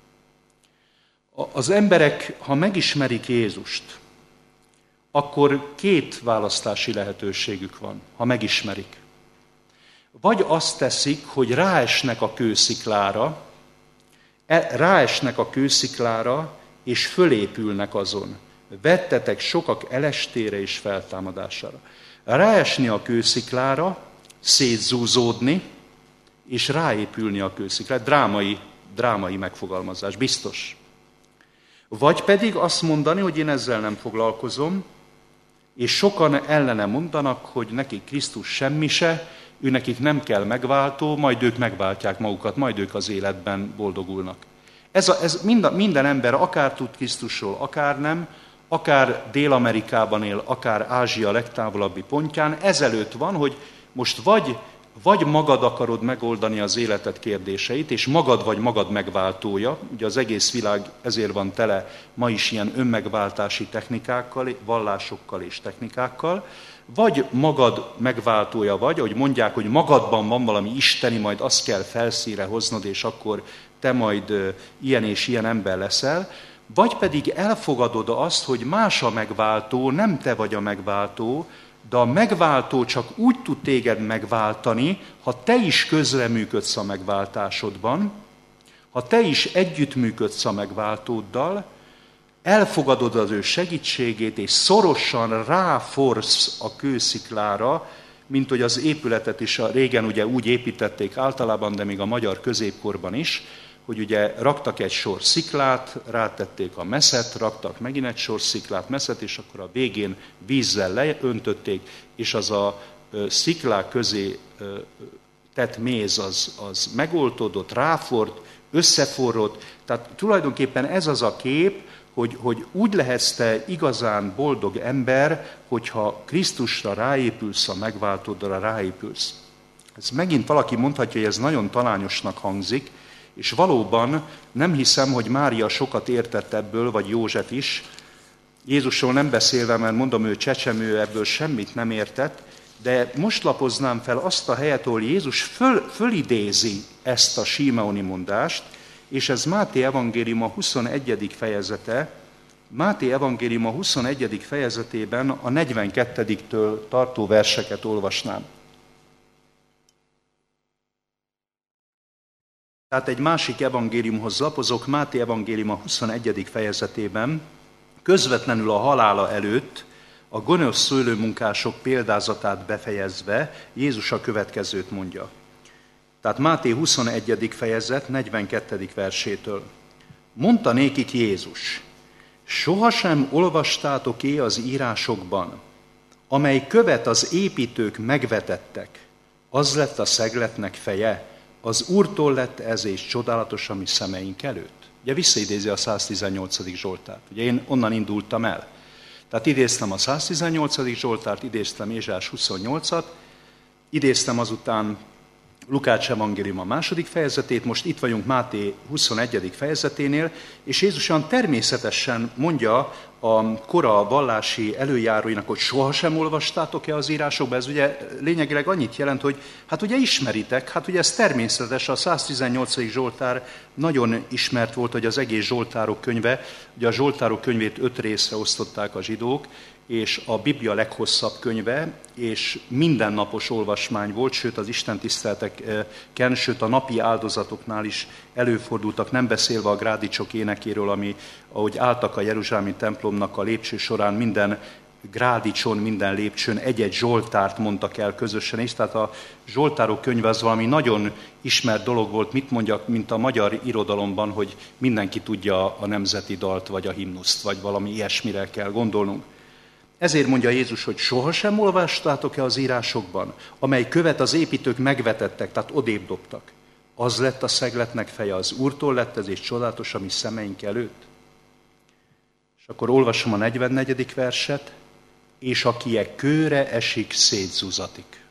Az emberek, ha megismerik Jézust, akkor két választási lehetőségük van, ha megismerik. Vagy azt teszik, hogy ráesnek a kősziklára, és fölépülnek azon. Vettetek sokak elestére és feltámadására. Ráesni a kősziklára, szétzúzódni, és ráépülni a kősziklára. Drámai megfogalmazás, biztos. Vagy pedig azt mondani, hogy én ezzel nem foglalkozom, és sokan ellene mondanak, hogy nekik Krisztus semmi se, ő nekik nem kell megváltó, majd ők megváltják magukat, majd ők az életben boldogulnak. Ez minden ember akár tud Krisztusról, akár nem, akár Dél-Amerikában él, akár Ázsia legtávolabbi pontján, ezelőtt van, hogy most vagy magad akarod megoldani az életed kérdéseit, és magad vagy magad megváltója, ugye az egész világ ezért van tele ma is ilyen önmegváltási technikákkal, vallásokkal és technikákkal, vagy magad megváltója vagy, ahogy mondják, hogy magadban van valami isteni, majd azt kell felszínre hoznod, és akkor te majd ilyen és ilyen ember leszel, vagy pedig elfogadod azt, hogy más a megváltó, nem te vagy a megváltó, de a megváltó csak úgy tud téged megváltani, ha te is közreműködsz a megváltásodban, ha te is együttműködsz a megváltóddal, elfogadod az ő segítségét, és szorosan ráforsz a kősziklára, mint hogy az épületet is régen ugye úgy építették általában, de még a magyar középkorban is, hogy ugye raktak egy sor sziklát, rátették a meszet, raktak megint egy sor sziklát, meszet, és akkor a végén vízzel leöntötték, és az a sziklák közé tett méz az megoltódott, ráforrt, összeforrott. Tehát tulajdonképpen ez az a kép, hogy úgy lehetsz te igazán boldog ember, hogyha Krisztusra ráépülsz, a megváltódra ráépülsz. Ez megint valaki mondhatja, hogy ez nagyon talányosnak hangzik, és valóban nem hiszem, hogy Mária sokat értett ebből, vagy József is. Jézusról nem beszélve, mert mondom, ő csecsemő, ebből semmit nem értett, de most lapoznám fel azt a helyet, ahol Jézus fölidézi ezt a simeoni mondást, és ez Máté evangélium a 21. fejezete. Máté evangélium a 21. fejezetében a 42-től tartó verseket olvasnám. Tehát egy másik evangéliumhoz lapozok, Máté evangélium a 21. fejezetében, közvetlenül a halála előtt, a gonosz szőlőmunkások példázatát befejezve, Jézus a következőt mondja. Tehát Máté 21. fejezet, 42. versétől. Mondta nékik Jézus, sohasem olvastátok-é az írásokban, amely követ az építők megvetettek, az lett a szegletnek feje, az Úrtól lett ez, és csodálatos a mi szemeink előtt. Ugye visszaidézi a 118. Zsoltárt. Ugye én onnan indultam el. Tehát idéztem a 118. Zsoltárt, idéztem Ézsaiás 28-at, idéztem azután Lukács evangélium a 2. fejezetét, most itt vagyunk Máté 21. fejezeténél, és Jézus olyan természetesen mondja a kora vallási előjáróinak, hogy sohasem olvastátok-e az írásokba. Ez ugye lényegileg annyit jelent, hogy hát ugye ismeritek, hát ugye ez természetes, a 118. Zsoltár nagyon ismert volt, hogy az egész Zsoltárok könyve, ugye a Zsoltárok könyvét 5 részre osztották a zsidók, és a Biblia leghosszabb könyve, és mindennapos olvasmány volt, sőt az istentiszteleteken, sőt a napi áldozatoknál is előfordultak, nem beszélve a grádicsok énekéről, ami, ahogy álltak a jeruzsálemi templomnak a lépcső során, minden grádicson, minden lépcsőn egy-egy zsoltárt mondtak el közösen is, tehát a Zsoltárok könyve az valami nagyon ismert dolog volt, mit mondjak, mint a magyar irodalomban, hogy mindenki tudja a nemzeti dalt, vagy a himnuszt, vagy valami ilyesmire kell gondolnunk. Ezért mondja Jézus, hogy sohasem olvastátok-e az írásokban, amely követ az építők megvetettek, tehát odébb dobtak. Az lett a szegletnek feje, az Úrtól lett ez, és csodálatos a mi szemeink előtt. És akkor olvasom a 44. verset, és aki e kőre esik, szétzúzatik.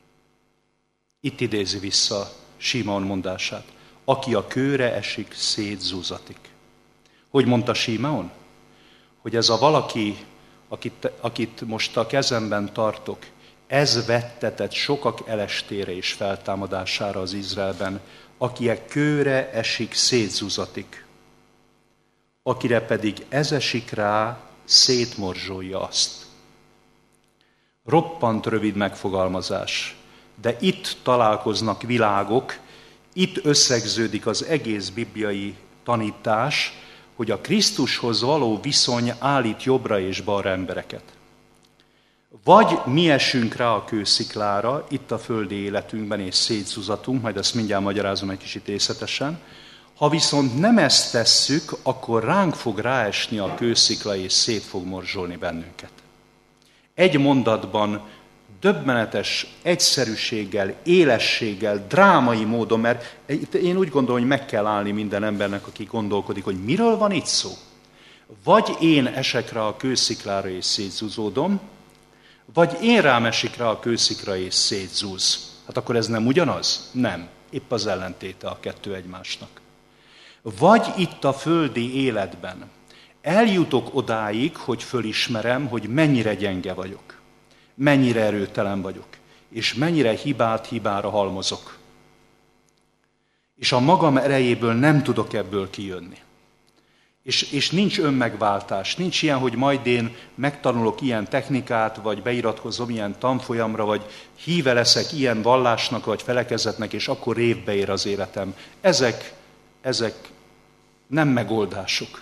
Itt idézi vissza Simeon mondását. Aki a kőre esik, szétzúzatik. Hogy mondta Simeon? Hogy ez a valaki, akit most a kezemben tartok, ez vettetett sokak elestére és feltámadására az Izraelben, aki e kőre esik, szétzúzatik, akire pedig ez esik rá, szétmorzsolja azt. Roppant rövid megfogalmazás, de itt találkoznak világok, itt összegződik az egész bibliai tanítás, hogy a Krisztushoz való viszony állít jobbra és balra embereket. Vagy mi esünk rá a kősziklára, itt a földi életünkben, és szétszúzatunk, majd ezt mindjárt magyarázom egy kicsit részletesen. Ha viszont nem ezt tesszük, akkor ránk fog ráesni a kőszikla, és szét fog morzsolni bennünket. Egy mondatban döbbenetes egyszerűséggel, élességgel, drámai módon, mert én úgy gondolom, hogy meg kell állni minden embernek, aki gondolkodik, hogy miről van itt szó. Vagy én esek rá a kősziklára és szétzúzódom, vagy én rám esik rá a kőszikra és szétzúz. Hát akkor ez nem ugyanaz? Nem. Épp az ellentéte a kettő egymásnak. Vagy itt a földi életben eljutok odáig, hogy fölismerem, hogy mennyire gyenge vagyok, mennyire erőtelen vagyok, és mennyire hibát hibára halmozok. És a magam erejéből nem tudok ebből kijönni. És nincs önmegváltás, nincs ilyen, hogy majd én megtanulok ilyen technikát, vagy beiratkozom ilyen tanfolyamra, vagy híve leszek ilyen vallásnak, vagy felekezetnek, és akkor révbe ér az életem. Ezek nem megoldások.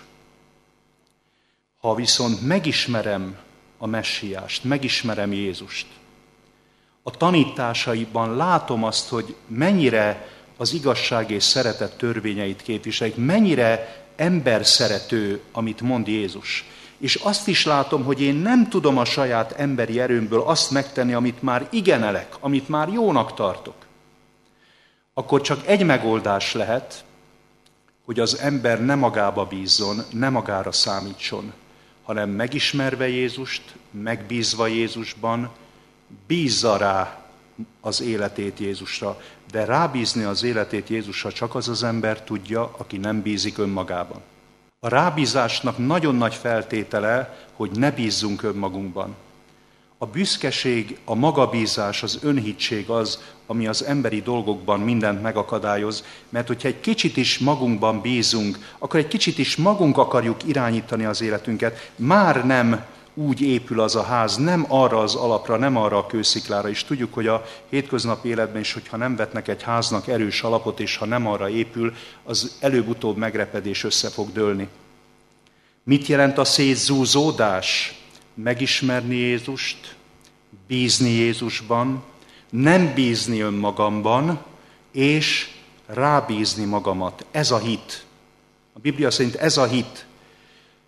Ha viszont megismerem a messiást, megismerem Jézust, a tanításaiban látom azt, hogy mennyire az igazság és szeretet törvényeit képviselik, mennyire emberszerető, amit mond Jézus. És azt is látom, hogy én nem tudom a saját emberi erőmből azt megtenni, amit már igenelek, amit már jónak tartok. Akkor csak egy megoldás lehet, hogy az ember ne magába bízzon, ne magára számítson, hanem megismerve Jézust, megbízva Jézusban, bízza rá az életét Jézusra. De rábízni az életét Jézusra csak az az ember tudja, aki nem bízik önmagában. A rábízásnak nagyon nagy feltétele, hogy ne bízzunk önmagunkban. A büszkeség, a magabízás, az önhittség az, ami az emberi dolgokban mindent megakadályoz, mert hogyha egy kicsit is magunkban bízunk, akkor egy kicsit is magunk akarjuk irányítani az életünket, már nem úgy épül az a ház, nem arra az alapra, nem arra a kősziklára, és tudjuk, hogy a hétköznapi életben is, hogyha nem vetnek egy háznak erős alapot, és ha nem arra épül, az előbb-utóbb megrepedés össze fog dőlni. Mit jelent a szétzúzódás? Megismerni Jézust, bízni Jézusban, nem bízni önmagamban, és rábízni magamat. Ez a hit. A Biblia szerint ez a hit.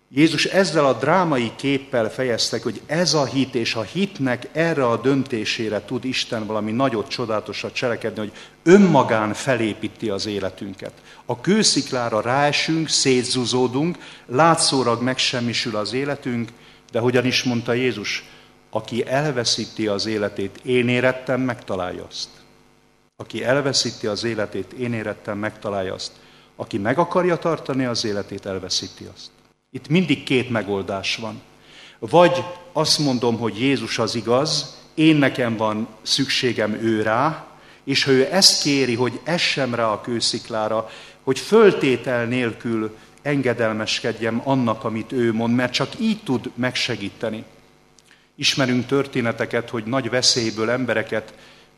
Jézus ezzel a drámai képpel fejezte, hogy ez a hit, és a hitnek erre a döntésére tud Isten valami nagyot, csodálatosat cselekedni, hogy önmagán felépíti az életünket. A kősziklára ráesünk, szétzúzódunk, látszólag megsemmisül az életünk, de hogyan is mondta Jézus, aki elveszíti az életét, én érettem, megtalálja azt. Aki elveszíti az életét, én érettem, megtalálja azt. Aki meg akarja tartani az életét, elveszíti azt. Itt mindig két megoldás van. Vagy azt mondom, hogy Jézus az igaz, én nekem van szükségem ő rá, és ha ő ezt kéri, hogy essem rá a kősziklára, hogy föltétel nélkül engedelmeskedjem annak, amit ő mond, mert csak így tud megsegíteni. Ismerünk történeteket, hogy nagy veszélyből embereket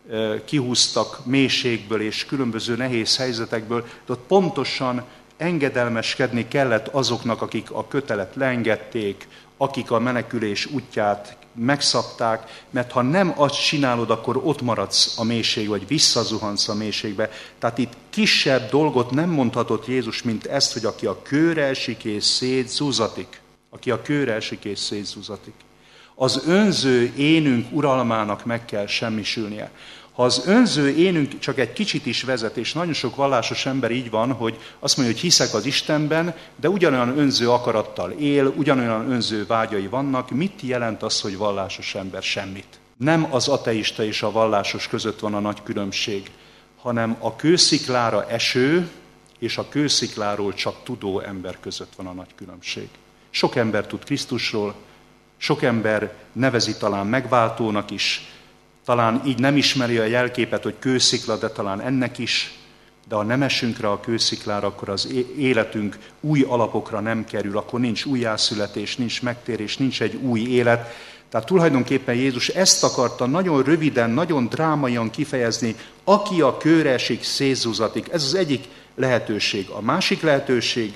kihúztak mélységből és különböző nehéz helyzetekből, de ott pontosan engedelmeskedni kellett azoknak, akik a kötelet leengedték, akik a menekülés útját megszabták, mert ha nem azt csinálod, akkor ott maradsz a mélységbe, vagy visszazuhansz a mélységbe. Tehát itt kisebb dolgot nem mondhatott Jézus, mint ezt, hogy aki a kőre esik és szétzúzatik. Aki a kőre esik és szétzúzatik. Az önző énünk uralmának meg kell semmisülnie. Ha az önző énünk csak egy kicsit is vezet, és nagyon sok vallásos ember így van, hogy azt mondja, hogy hiszek az Istenben, de ugyanolyan önző akarattal él, ugyanolyan önző vágyai vannak, mit jelent az, hogy vallásos ember? Semmit. Nem az ateista és a vallásos között van a nagy különbség, hanem a kősziklára eső és a kőszikláról csak tudó ember között van a nagy különbség. Sok ember tud Krisztusról, sok ember nevezi talán megváltónak is, talán így nem ismeri a jelképet, hogy kőszikla, de talán ennek is, de ha nem esünk rá a kősziklára, akkor az életünk új alapokra nem kerül, akkor nincs újjászületés, nincs megtérés, nincs egy új élet. Tehát tulajdonképpen Jézus ezt akarta nagyon röviden, nagyon drámaian kifejezni, aki a kőre esik, szétzúzatik. Ez az egyik lehetőség. A másik lehetőség,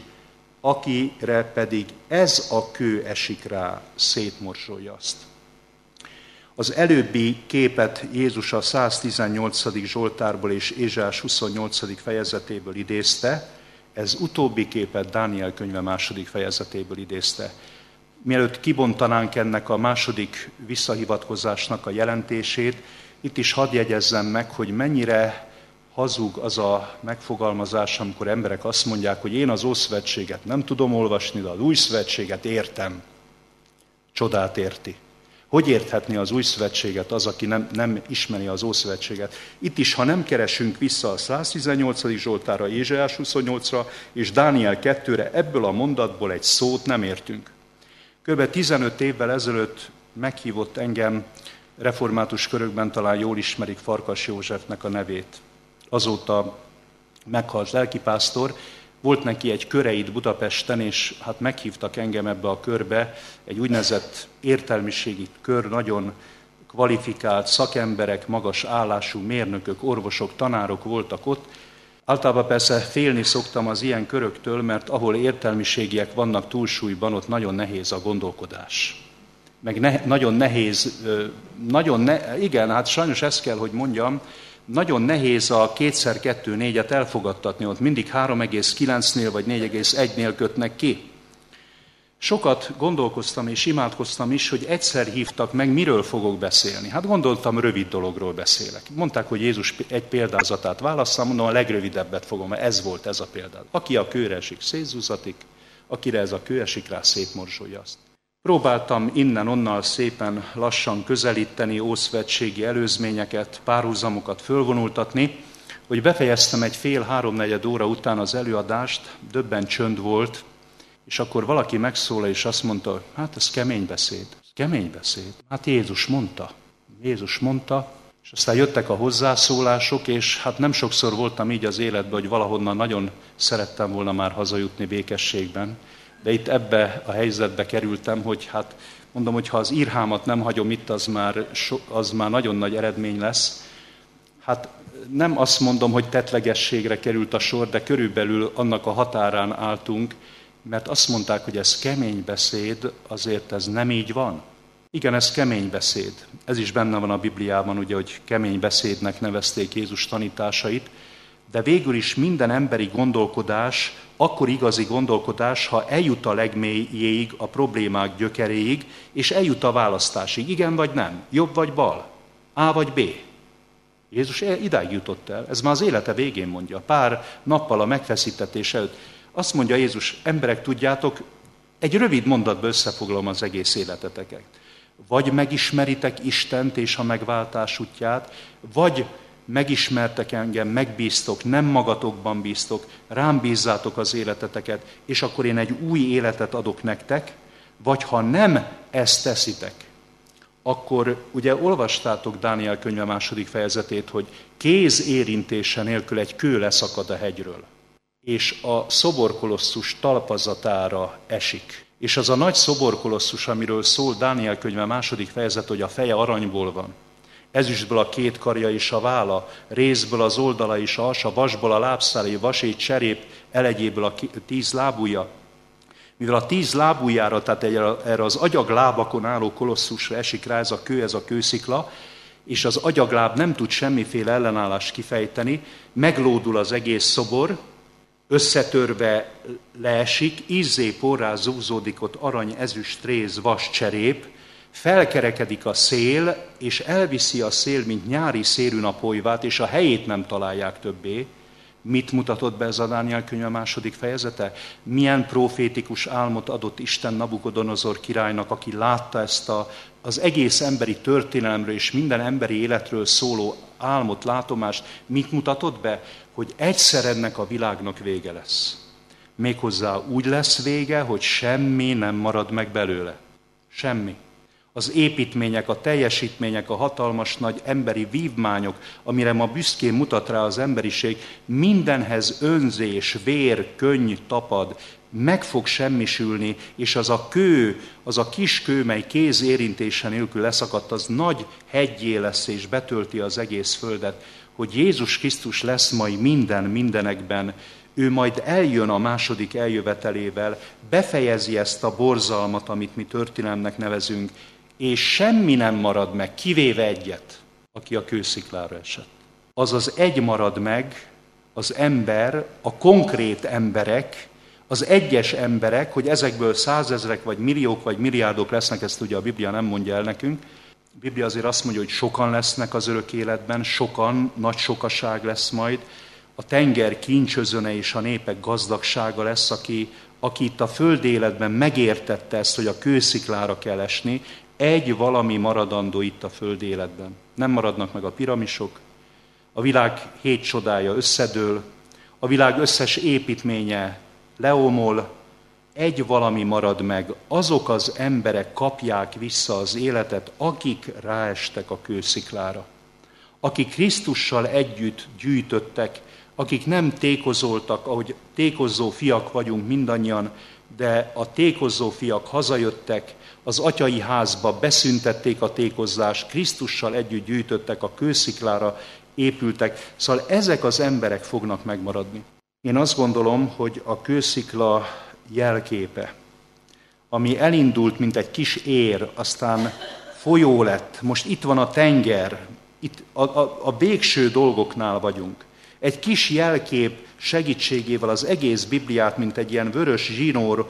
akire pedig ez a kő esik rá, szétmorzsolja azt. Az előbbi képet Jézus a 118. Zsoltárból és Ézsaiás 28. fejezetéből idézte, ez utóbbi képet Dániel könyve 2. fejezetéből idézte. Mielőtt kibontanánk ennek a második visszahivatkozásnak a jelentését, itt is hadd jegyezzem meg, hogy mennyire hazug az a megfogalmazás, amikor emberek azt mondják, hogy én az Ószövetséget nem tudom olvasni, de az Új Szövetséget értem. Csodát érti. Hogy érthetné az Új Szövetséget az, aki nem ismeri az Ószövetséget? Itt is, ha nem keresünk vissza a 118. Zsoltárra, Ézsaiás 28-ra és Dániel 2-re, ebből a mondatból egy szót nem értünk. Kb. 15 évvel ezelőtt meghívott engem, református körökben talán jól ismerik Farkas Józsefnek a nevét. Azóta meghalt lelkipásztor, volt neki egy köre itt Budapesten, és hát meghívtak engem ebbe a körbe, egy úgynevezett értelmiségi kör, nagyon kvalifikált szakemberek, magas állású mérnökök, orvosok, tanárok voltak ott. Általában persze félni szoktam az ilyen köröktől, mert ahol értelmiségiek vannak túlsúlyban, ott nagyon nehéz a gondolkodás. Meg nagyon nehéz, igen, hát sajnos ezt kell, hogy mondjam, nagyon nehéz a 2x2-4-et elfogadtatni, ott mindig 3,9-nél vagy 4,1-nél kötnek ki. Sokat gondolkoztam és imádkoztam is, hogy egyszer hívtak meg, miről fogok beszélni. Hát gondoltam, rövid dologról beszélek. Mondták, hogy Jézus egy példázatát válasszam, mondom, a legrövidebbet fogom, mert ez volt ez a példát. Aki a kőre esik, szétzúzatik, akire ez a kő esik rá, szétmorzsolja azt. Próbáltam innen-onnan szépen lassan közelíteni ószövetségi előzményeket, párhuzamokat fölvonultatni, hogy befejeztem egy 2-3 óra után az előadást, döbben csönd volt, és akkor valaki megszólal és azt mondta, hát ez kemény beszéd. Kemény beszéd. Hát Jézus mondta, és aztán jöttek a hozzászólások, és hát nem sokszor voltam így az életben, hogy valahonnan nagyon szerettem volna már hazajutni békességben, de itt ebbe a helyzetbe kerültem, hogy hát mondom, hogy ha az írhámat nem hagyom itt, az már nagyon nagy eredmény lesz. Hát nem azt mondom, hogy tettlegességre került a sor, de körülbelül annak a határán álltunk, mert azt mondták, hogy ez kemény beszéd, azért ez nem így van. Igen, ez kemény beszéd. Ez is benne van a Bibliában, ugye, hogy kemény beszédnek nevezték Jézus tanításait, de végül is minden emberi gondolkodás akkor igazi gondolkodás, ha eljut a legmélyéig, a problémák gyökeréig, és eljut a választásig. Igen vagy nem? Jobb vagy bal? A vagy B? Jézus idáig jutott el. Ez már az élete végén mondja. Pár nappal a megfeszítetés előtt. Azt mondja Jézus, emberek, tudjátok, egy rövid mondatba összefoglalom az egész életeteket. Vagy megismeritek Istent és a megváltás útját, vagy megismertek engem, megbíztok, nem magatokban bíztok, rám bízzátok az életeteket, és akkor én egy új életet adok nektek, vagy ha nem ezt teszitek, akkor ugye olvastátok Dániel könyve 2. fejezetét, hogy kéz érintése nélkül egy kő leszakad a hegyről, és a szoborkolosszus talpazatára esik. És az a nagy szoborkolosszus, amiről szól Dániel könyve 2. fejezet, hogy a feje aranyból van, ezüstből a 2 karja és a válla, rézből az oldala és a hasa, vasból a lábszálai, vasét cserép elegyéből a 10 lábúja. Mivel a 10 lábújára, tehát erre az agyaglábakon álló kolosszusra esik rá ez a kőszikla, és az agyagláb nem tud semmiféle ellenállást kifejteni, meglódul az egész szobor, összetörve leesik, ízzé porrá zúzódik ott arany, ezüst, réz, vas, cserép, felkerekedik a szél, és elviszi a szél, mint nyári szélű napolyvát, és a helyét nem találják többé. Mit mutatott be ez a Dániel könyve 2. fejezete? Milyen profétikus álmot adott Isten Nabukodonozor királynak, aki látta ezt az egész emberi történelemről és minden emberi életről szóló álmot, látomást. Mit mutatott be? Hogy egyszer ennek a világnak vége lesz. Méghozzá úgy lesz vége, hogy semmi nem marad meg belőle. Semmi. Az építmények, a teljesítmények, a hatalmas nagy emberi vívmányok, amire ma büszkén mutat rá az emberiség, mindenhez önzés, vér, könny tapad, meg fog semmisülni, és az a kő, az a kis kő, mely kéz érintése nélkül leszakadt, az nagy heggyé lesz, és betölti az egész földet, hogy Jézus Krisztus lesz majd mindenekben, ő majd eljön a második eljövetelével, befejezi ezt a borzalmat, amit mi történelemnek nevezünk, és semmi nem marad meg, kivéve egyet, aki a kősziklára esett. Azaz egy marad meg, az ember, a konkrét emberek, az egyes emberek, hogy ezekből 100 000 vagy milliók vagy milliárdok lesznek, ezt ugye a Biblia nem mondja el nekünk. A Biblia azért azt mondja, hogy sokan lesznek az örök életben, sokan, nagy sokaság lesz majd. A tenger kincsözöne és a népek gazdagsága lesz, aki itt a földi életben megértette ezt, hogy a kősziklára kell esni, egy valami maradandó itt a földi életben. Nem maradnak meg a piramisok, a világ 7 csodája összedől, a világ összes építménye leomol, egy valami marad meg, azok az emberek kapják vissza az életet, akik ráestek a kősziklára. Akik Krisztussal együtt gyűjtöttek, akik nem tékozoltak, ahogy tékozó fiak vagyunk mindannyian, de a tékozó fiak hazajöttek, az atyai házba beszüntették a tékozzást, Krisztussal együtt gyűjtöttek, a kősziklára épültek. Szóval ezek az emberek fognak megmaradni. Én azt gondolom, hogy a kőszikla jelképe, ami elindult, mint egy kis ér, aztán folyó lett, most itt van a tenger, itt a végső dolgoknál vagyunk. Egy kis jelkép segítségével az egész Bibliát, mint egy ilyen vörös zsinór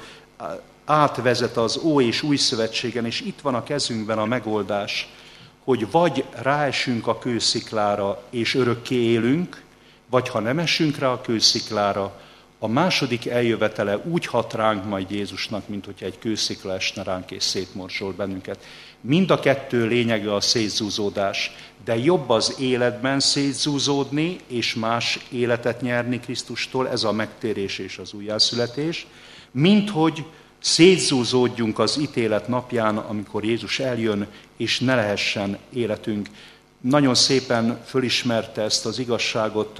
átvezet az Ó és Új Szövetségen, és itt van a kezünkben a megoldás, hogy vagy ráesünk a kősziklára, és örökké élünk, vagy ha nem esünk rá a kősziklára, a második eljövetele úgy hat ránk majd Jézusnak, mint hogyha egy kőszikla esne ránk és szétmorzsol bennünket. Mind a kettő lényege a szétzúzódás, de jobb az életben szétzúzódni, és más életet nyerni Krisztustól, ez a megtérés és az újjászületés, mint hogy szétzúzódjunk az ítélet napján, amikor Jézus eljön, és ne lehessen életünk. Nagyon szépen fölismerte ezt az igazságot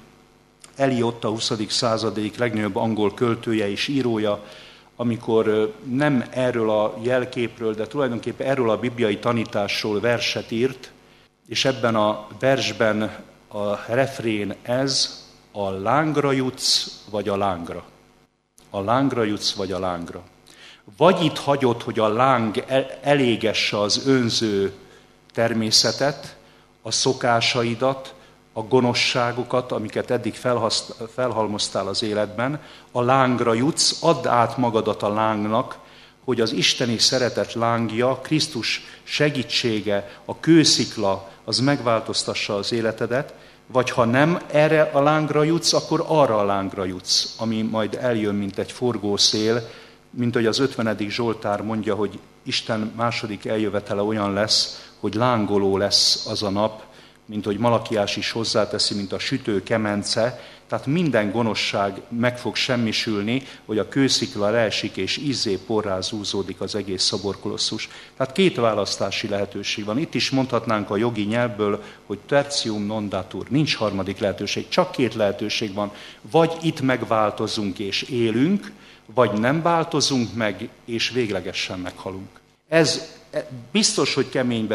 Eliot, a 20. század egyik legnagyobb angol költője és írója, amikor nem erről a jelképről, de tulajdonképpen erről a bibliai tanításról verset írt, és ebben a versben a refrén ez: a lángra jutsz, vagy a lángra. A lángra jutsz, vagy a lángra. Vagy itt hagyod, hogy a láng elégesse az önző természetet, a szokásaidat, a gonoszságokat, amiket eddig felhalmoztál az életben, a lángra jutsz, add át magadat a lángnak, hogy az isteni szeretet lángja, Krisztus segítsége, a kőszikla, az megváltoztassa az életedet, vagy ha nem erre a lángra jutsz, akkor arra a lángra jutsz, ami majd eljön, mint egy forgószél, mint hogy az 50. Zsoltár mondja, hogy Isten második eljövetele olyan lesz, hogy lángoló lesz az a nap, mint hogy Malakiás is hozzáteszi, mint a sütő kemence, tehát minden gonoszság meg fog semmisülni, hogy a kőszikla leesik, és izzé porrá zúzódik az egész szoborkolosszus. Tehát két választási lehetőség van. Itt is mondhatnánk a jogi nyelvből, hogy tertium non datur, nincs harmadik lehetőség, csak két lehetőség van. Vagy itt megváltozunk és élünk, vagy nem változunk meg, és véglegesen meghalunk. Ez biztos, hogy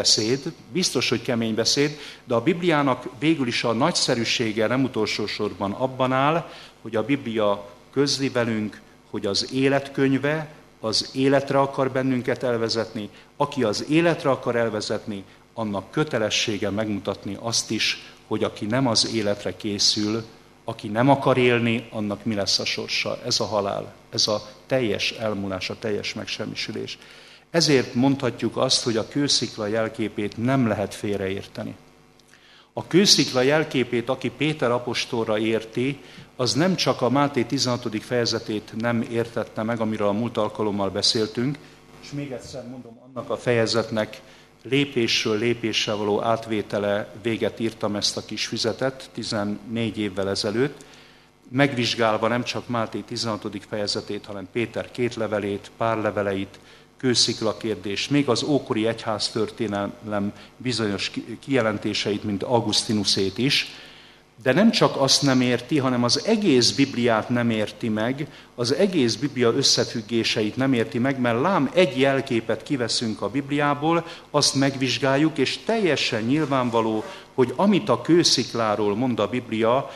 kemény beszéd, de a Bibliának végül is a nagyszerűsége nem utolsó sorban abban áll, hogy a Biblia közli velünk, hogy az életkönyve az életre akar bennünket elvezetni. Aki az életre akar elvezetni, annak kötelessége megmutatni azt is, hogy aki nem az életre készül, aki nem akar élni, annak mi lesz a sorsa. Ez a halál, ez a teljes elmúlás, a teljes megsemmisülés. Ezért mondhatjuk azt, hogy a kőszikla jelképét nem lehet félreérteni. A kőszikla jelképét, aki Péter apostolra érti, az nem csak a Máté 16. fejezetét nem értette meg, amiről a múlt alkalommal beszéltünk, és még egyszer mondom, annak a fejezetnek lépésről lépésre való átvétele véget írtam ezt a kis füzetet 14 évvel ezelőtt, megvizsgálva nem csak Máté 16. fejezetét, hanem Péter 2 levelét, pár leveleit, kőszikla kérdés, még az ókori egyháztörténelem bizonyos kijelentéseit, mint Augustinusét is, de nem csak azt nem érti, hanem az egész Bibliát nem érti meg, az egész Biblia összefüggéseit nem érti meg, mert lám egy jelképet kiveszünk a Bibliából, azt megvizsgáljuk, és teljesen nyilvánvaló, hogy amit a kőszikláról mond a Biblia,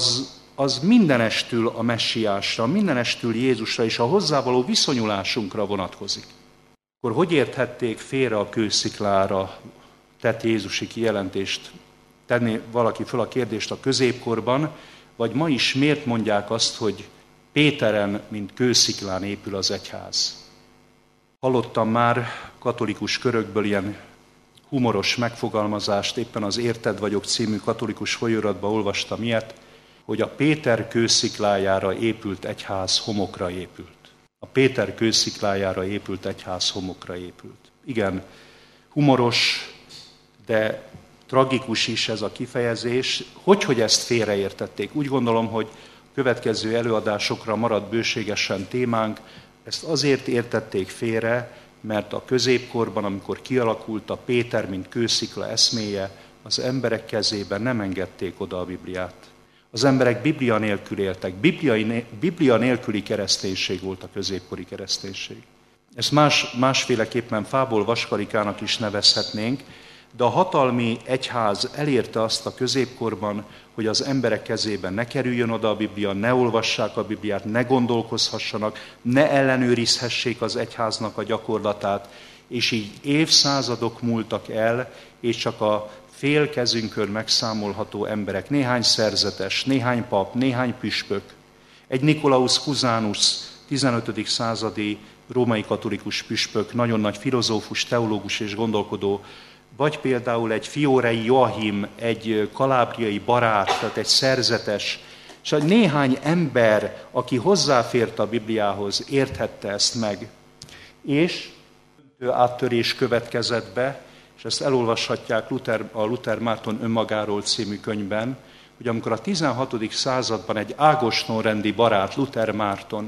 az mindenestül a messiásra, mindenestül Jézusra és a hozzávaló viszonyulásunkra vonatkozik. Akkor hogy érthették félre a kősziklára tett jézusi kijelentést? Tenni valaki föl a kérdést a középkorban, vagy ma is miért mondják azt, hogy Péteren, mint kősziklán épül az egyház? Hallottam már katolikus körökből ilyen humoros megfogalmazást, éppen az Érted vagyok című katolikus folyóiratban olvastam ilyet, hogy a Péter kősziklájára épült egyház homokra épült. A Péter kősziklájára épült egyház homokra épült. Igen, humoros, de tragikus is ez a kifejezés. Hogy ezt félreértették? Úgy gondolom, hogy a következő előadásokra marad bőségesen témánk. Ezt azért értették félre, mert a középkorban, amikor kialakult a Péter, mint kőszikla eszméje, az emberek kezében nem engedték oda a Bibliát. Az emberek Biblia nélkül éltek. Biblia nélküli kereszténység volt a középkori kereszténység. Ezt másféleképpen fából vaskarikának is nevezhetnénk, de a hatalmi egyház elérte azt a középkorban, hogy az emberek kezében ne kerüljön oda a Biblia, ne olvassák a Bibliát, ne gondolkozhassanak, ne ellenőrizhessék az egyháznak a gyakorlatát, és így évszázadok múltak el, és csak a fél kezünkön megszámolható emberek, néhány szerzetes, néhány pap, néhány püspök, egy Nikolaus Cusanus, 15. századi római katolikus püspök, nagyon nagy filozófus, teológus és gondolkodó, vagy például egy Fiorei Joachim, egy kalábriai barát, tehát egy szerzetes, és néhány ember, aki hozzáfért a Bibliához, érthette ezt meg. És áttörés következett be, és ezt elolvashatják a Luther Márton önmagáról című könyvben, hogy amikor a 16. században egy ágostonrendi barát, Luther Márton,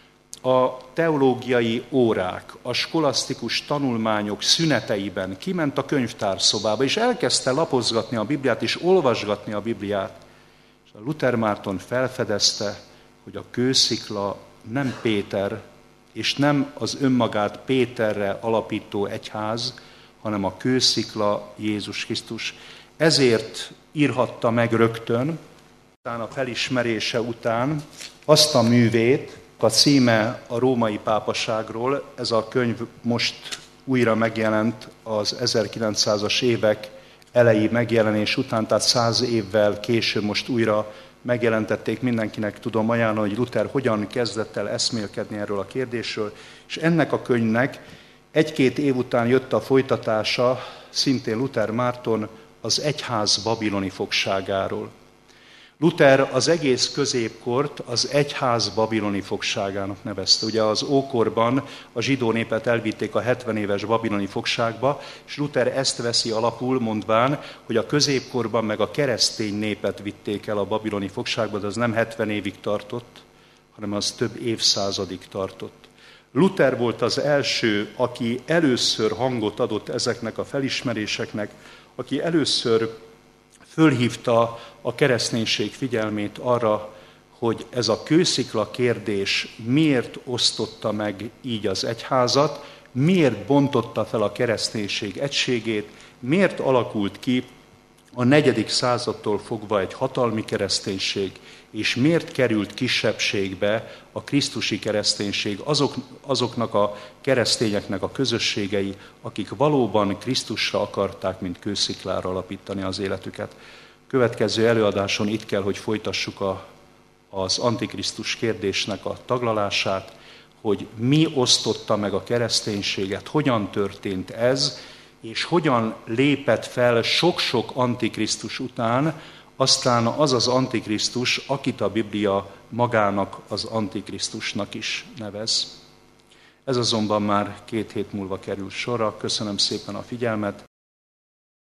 a teológiai órák, a skolasztikus tanulmányok szüneteiben kiment a könyvtárszobába, és elkezdte lapozgatni a Bibliát, és olvasgatni a Bibliát. És a Luther Márton felfedezte, hogy a kőszikla nem Péter, és nem az önmagát Péterre alapító egyház, hanem a kőszikla Jézus Krisztus. Ezért írhatta meg rögtön, utána a felismerése után azt a művét, a címe a római pápaságról, ez a könyv most újra megjelent az 1900-as évek elejé megjelenés után, tehát 100 évvel később most újra megjelentették, mindenkinek tudom ajánlani, hogy Luther hogyan kezdett el eszmélkedni erről a kérdésről, és ennek a könyvnek 1-2 év után jött a folytatása, szintén Luther Márton, az egyház babiloni fogságáról. Luther az egész középkort az egyház babiloni fogságának nevezte. Ugye az ókorban a zsidó népet elvitték a 70 éves babiloni fogságba, és Luther ezt veszi alapul, mondván, hogy a középkorban meg a keresztény népet vitték el a babiloni fogságba, de az nem 70 évig tartott, hanem az több évszázadig tartott. Luther volt az első, aki először hangot adott ezeknek a felismeréseknek, aki először fölhívta a kereszténység figyelmét arra, hogy ez a kőszikla kérdés miért osztotta meg így az egyházat, miért bontotta fel a kereszténység egységét, miért alakult ki a 4. századtól fogva egy hatalmi kereszténység, és miért került kisebbségbe a krisztusi kereszténység, azoknak a keresztényeknek a közösségei, akik valóban Krisztusra akarták, mint kősziklára alapítani az életüket. Következő előadáson itt kell, hogy folytassuk az Antikrisztus kérdésnek a taglalását, hogy mi osztotta meg a kereszténységet, hogyan történt ez, és hogyan lépett fel sok-sok Antikrisztus után, aztán az az Antikrisztus, akit a Biblia magának az Antikrisztusnak is nevez. Ez azonban már 2 hét múlva kerül sorra. Köszönöm szépen a figyelmet,